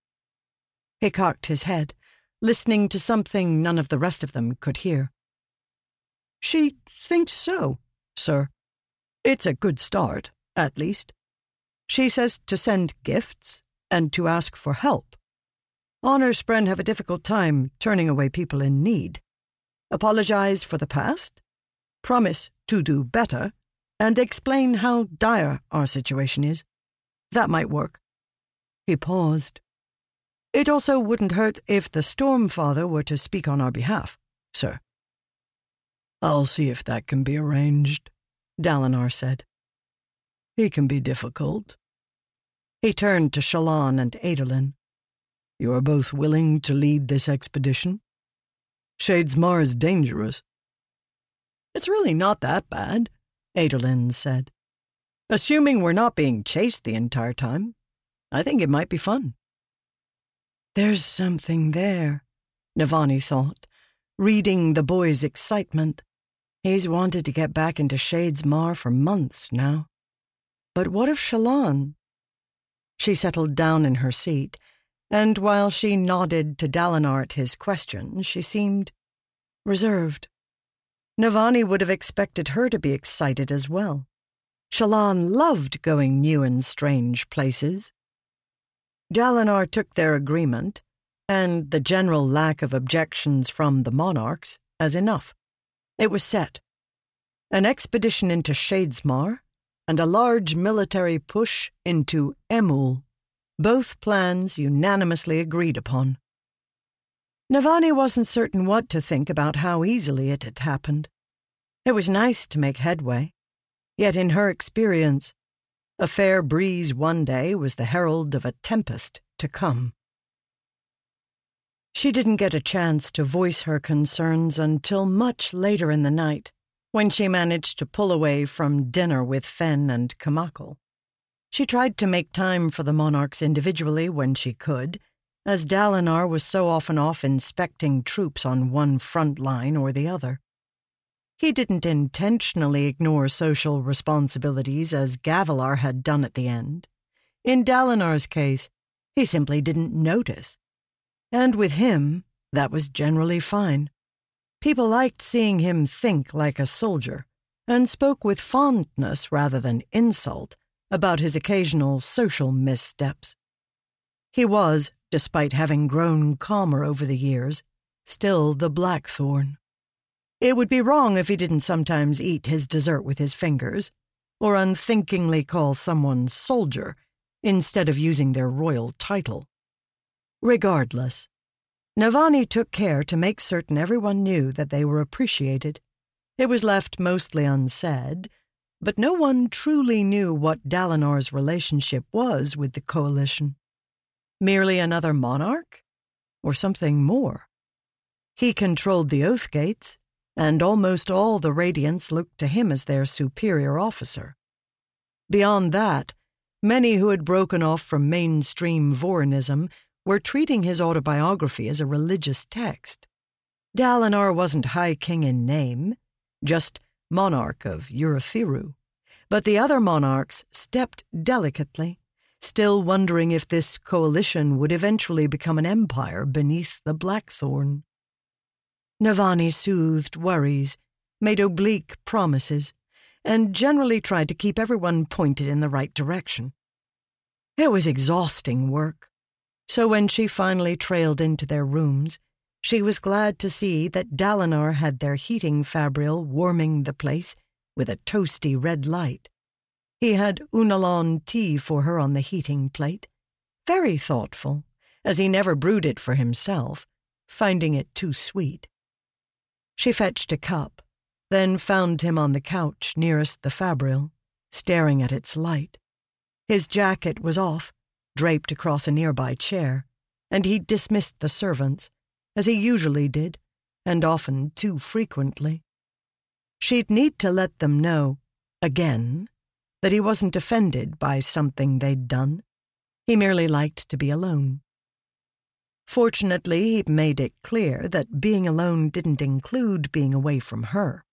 He cocked his head, listening to something none of the rest of them could hear. "She thinks so, sir. It's a good start, at least. She says to send gifts and to ask for help. Honor Spren have a difficult time turning away people in need. Apologize for the past, promise to do better, and explain how dire our situation is. That might work." He paused. "It also wouldn't hurt if the Stormfather were to speak on our behalf, sir." "I'll see if that can be arranged," Dalinar said. "He can be difficult." He turned to Shallan and Adolin. "You are both willing to lead this expedition? Shadesmar is dangerous." "It's really not that bad," Adolin said. "Assuming we're not being chased the entire time, I think it might be fun." "There's something there," Navani thought, reading the boy's excitement. He's wanted to get back into Shadesmar for months now. But what of Shallan? She settled down in her seat, and while she nodded to Dalinar at his question, she seemed reserved. Navani would have expected her to be excited as well. Shallan loved going new and strange places. Dalinar took their agreement, and the general lack of objections from the monarchs, as enough. It was set. An expedition into Shadesmar, and a large military push into Emul, both plans unanimously agreed upon. Navani wasn't certain what to think about how easily it had happened. It was nice to make headway, yet in her experience, a fair breeze one day was the herald of a tempest to come. She didn't get a chance to voice her concerns until much later in the night, when she managed to pull away from dinner with Fen and Kamakal. She tried to make time for the monarchs individually when she could, as Dalinar was so often off inspecting troops on one front line or the other. He didn't intentionally ignore social responsibilities as Gavilar had done at the end. In Dalinar's case, he simply didn't notice. And with him, that was generally fine. People liked seeing him think like a soldier, and spoke with fondness rather than insult about his occasional social missteps. He was, despite having grown calmer over the years, still the Blackthorn. It would be wrong if he didn't sometimes eat his dessert with his fingers, or unthinkingly call someone soldier instead of using their royal title. Regardless, Navani took care to make certain everyone knew that they were appreciated. It was left mostly unsaid, but no one truly knew what Dalinar's relationship was with the coalition. Merely another monarch? Or something more? He controlled the Oathgates, and almost all the Radiants looked to him as their superior officer. Beyond that, Many who had broken off from mainstream Vorinism were treating his autobiography as a religious text. Dalinar wasn't High King in name, just monarch of Urithiru, but the other monarchs stepped delicately, still wondering if this coalition would eventually become an empire beneath the Blackthorn. Navani soothed worries, made oblique promises, and generally tried to keep everyone pointed in the right direction. It was exhausting work, so when she finally trailed into their rooms, she was glad to see that Dalinar had their heating fabrial warming the place with a toasty red light. He had Unalon tea for her on the heating plate, very thoughtful, as he never brewed it for himself, finding it too sweet. She fetched a cup, then found him on the couch nearest the fabrial, staring at its light. His jacket was off, draped across a nearby chair, and he dismissed the servants, as he usually did, and often too frequently. She'd need to let them know, again, that he wasn't offended by something they'd done. He merely liked to be alone. Fortunately, he'd made it clear that being alone didn't include being away from her.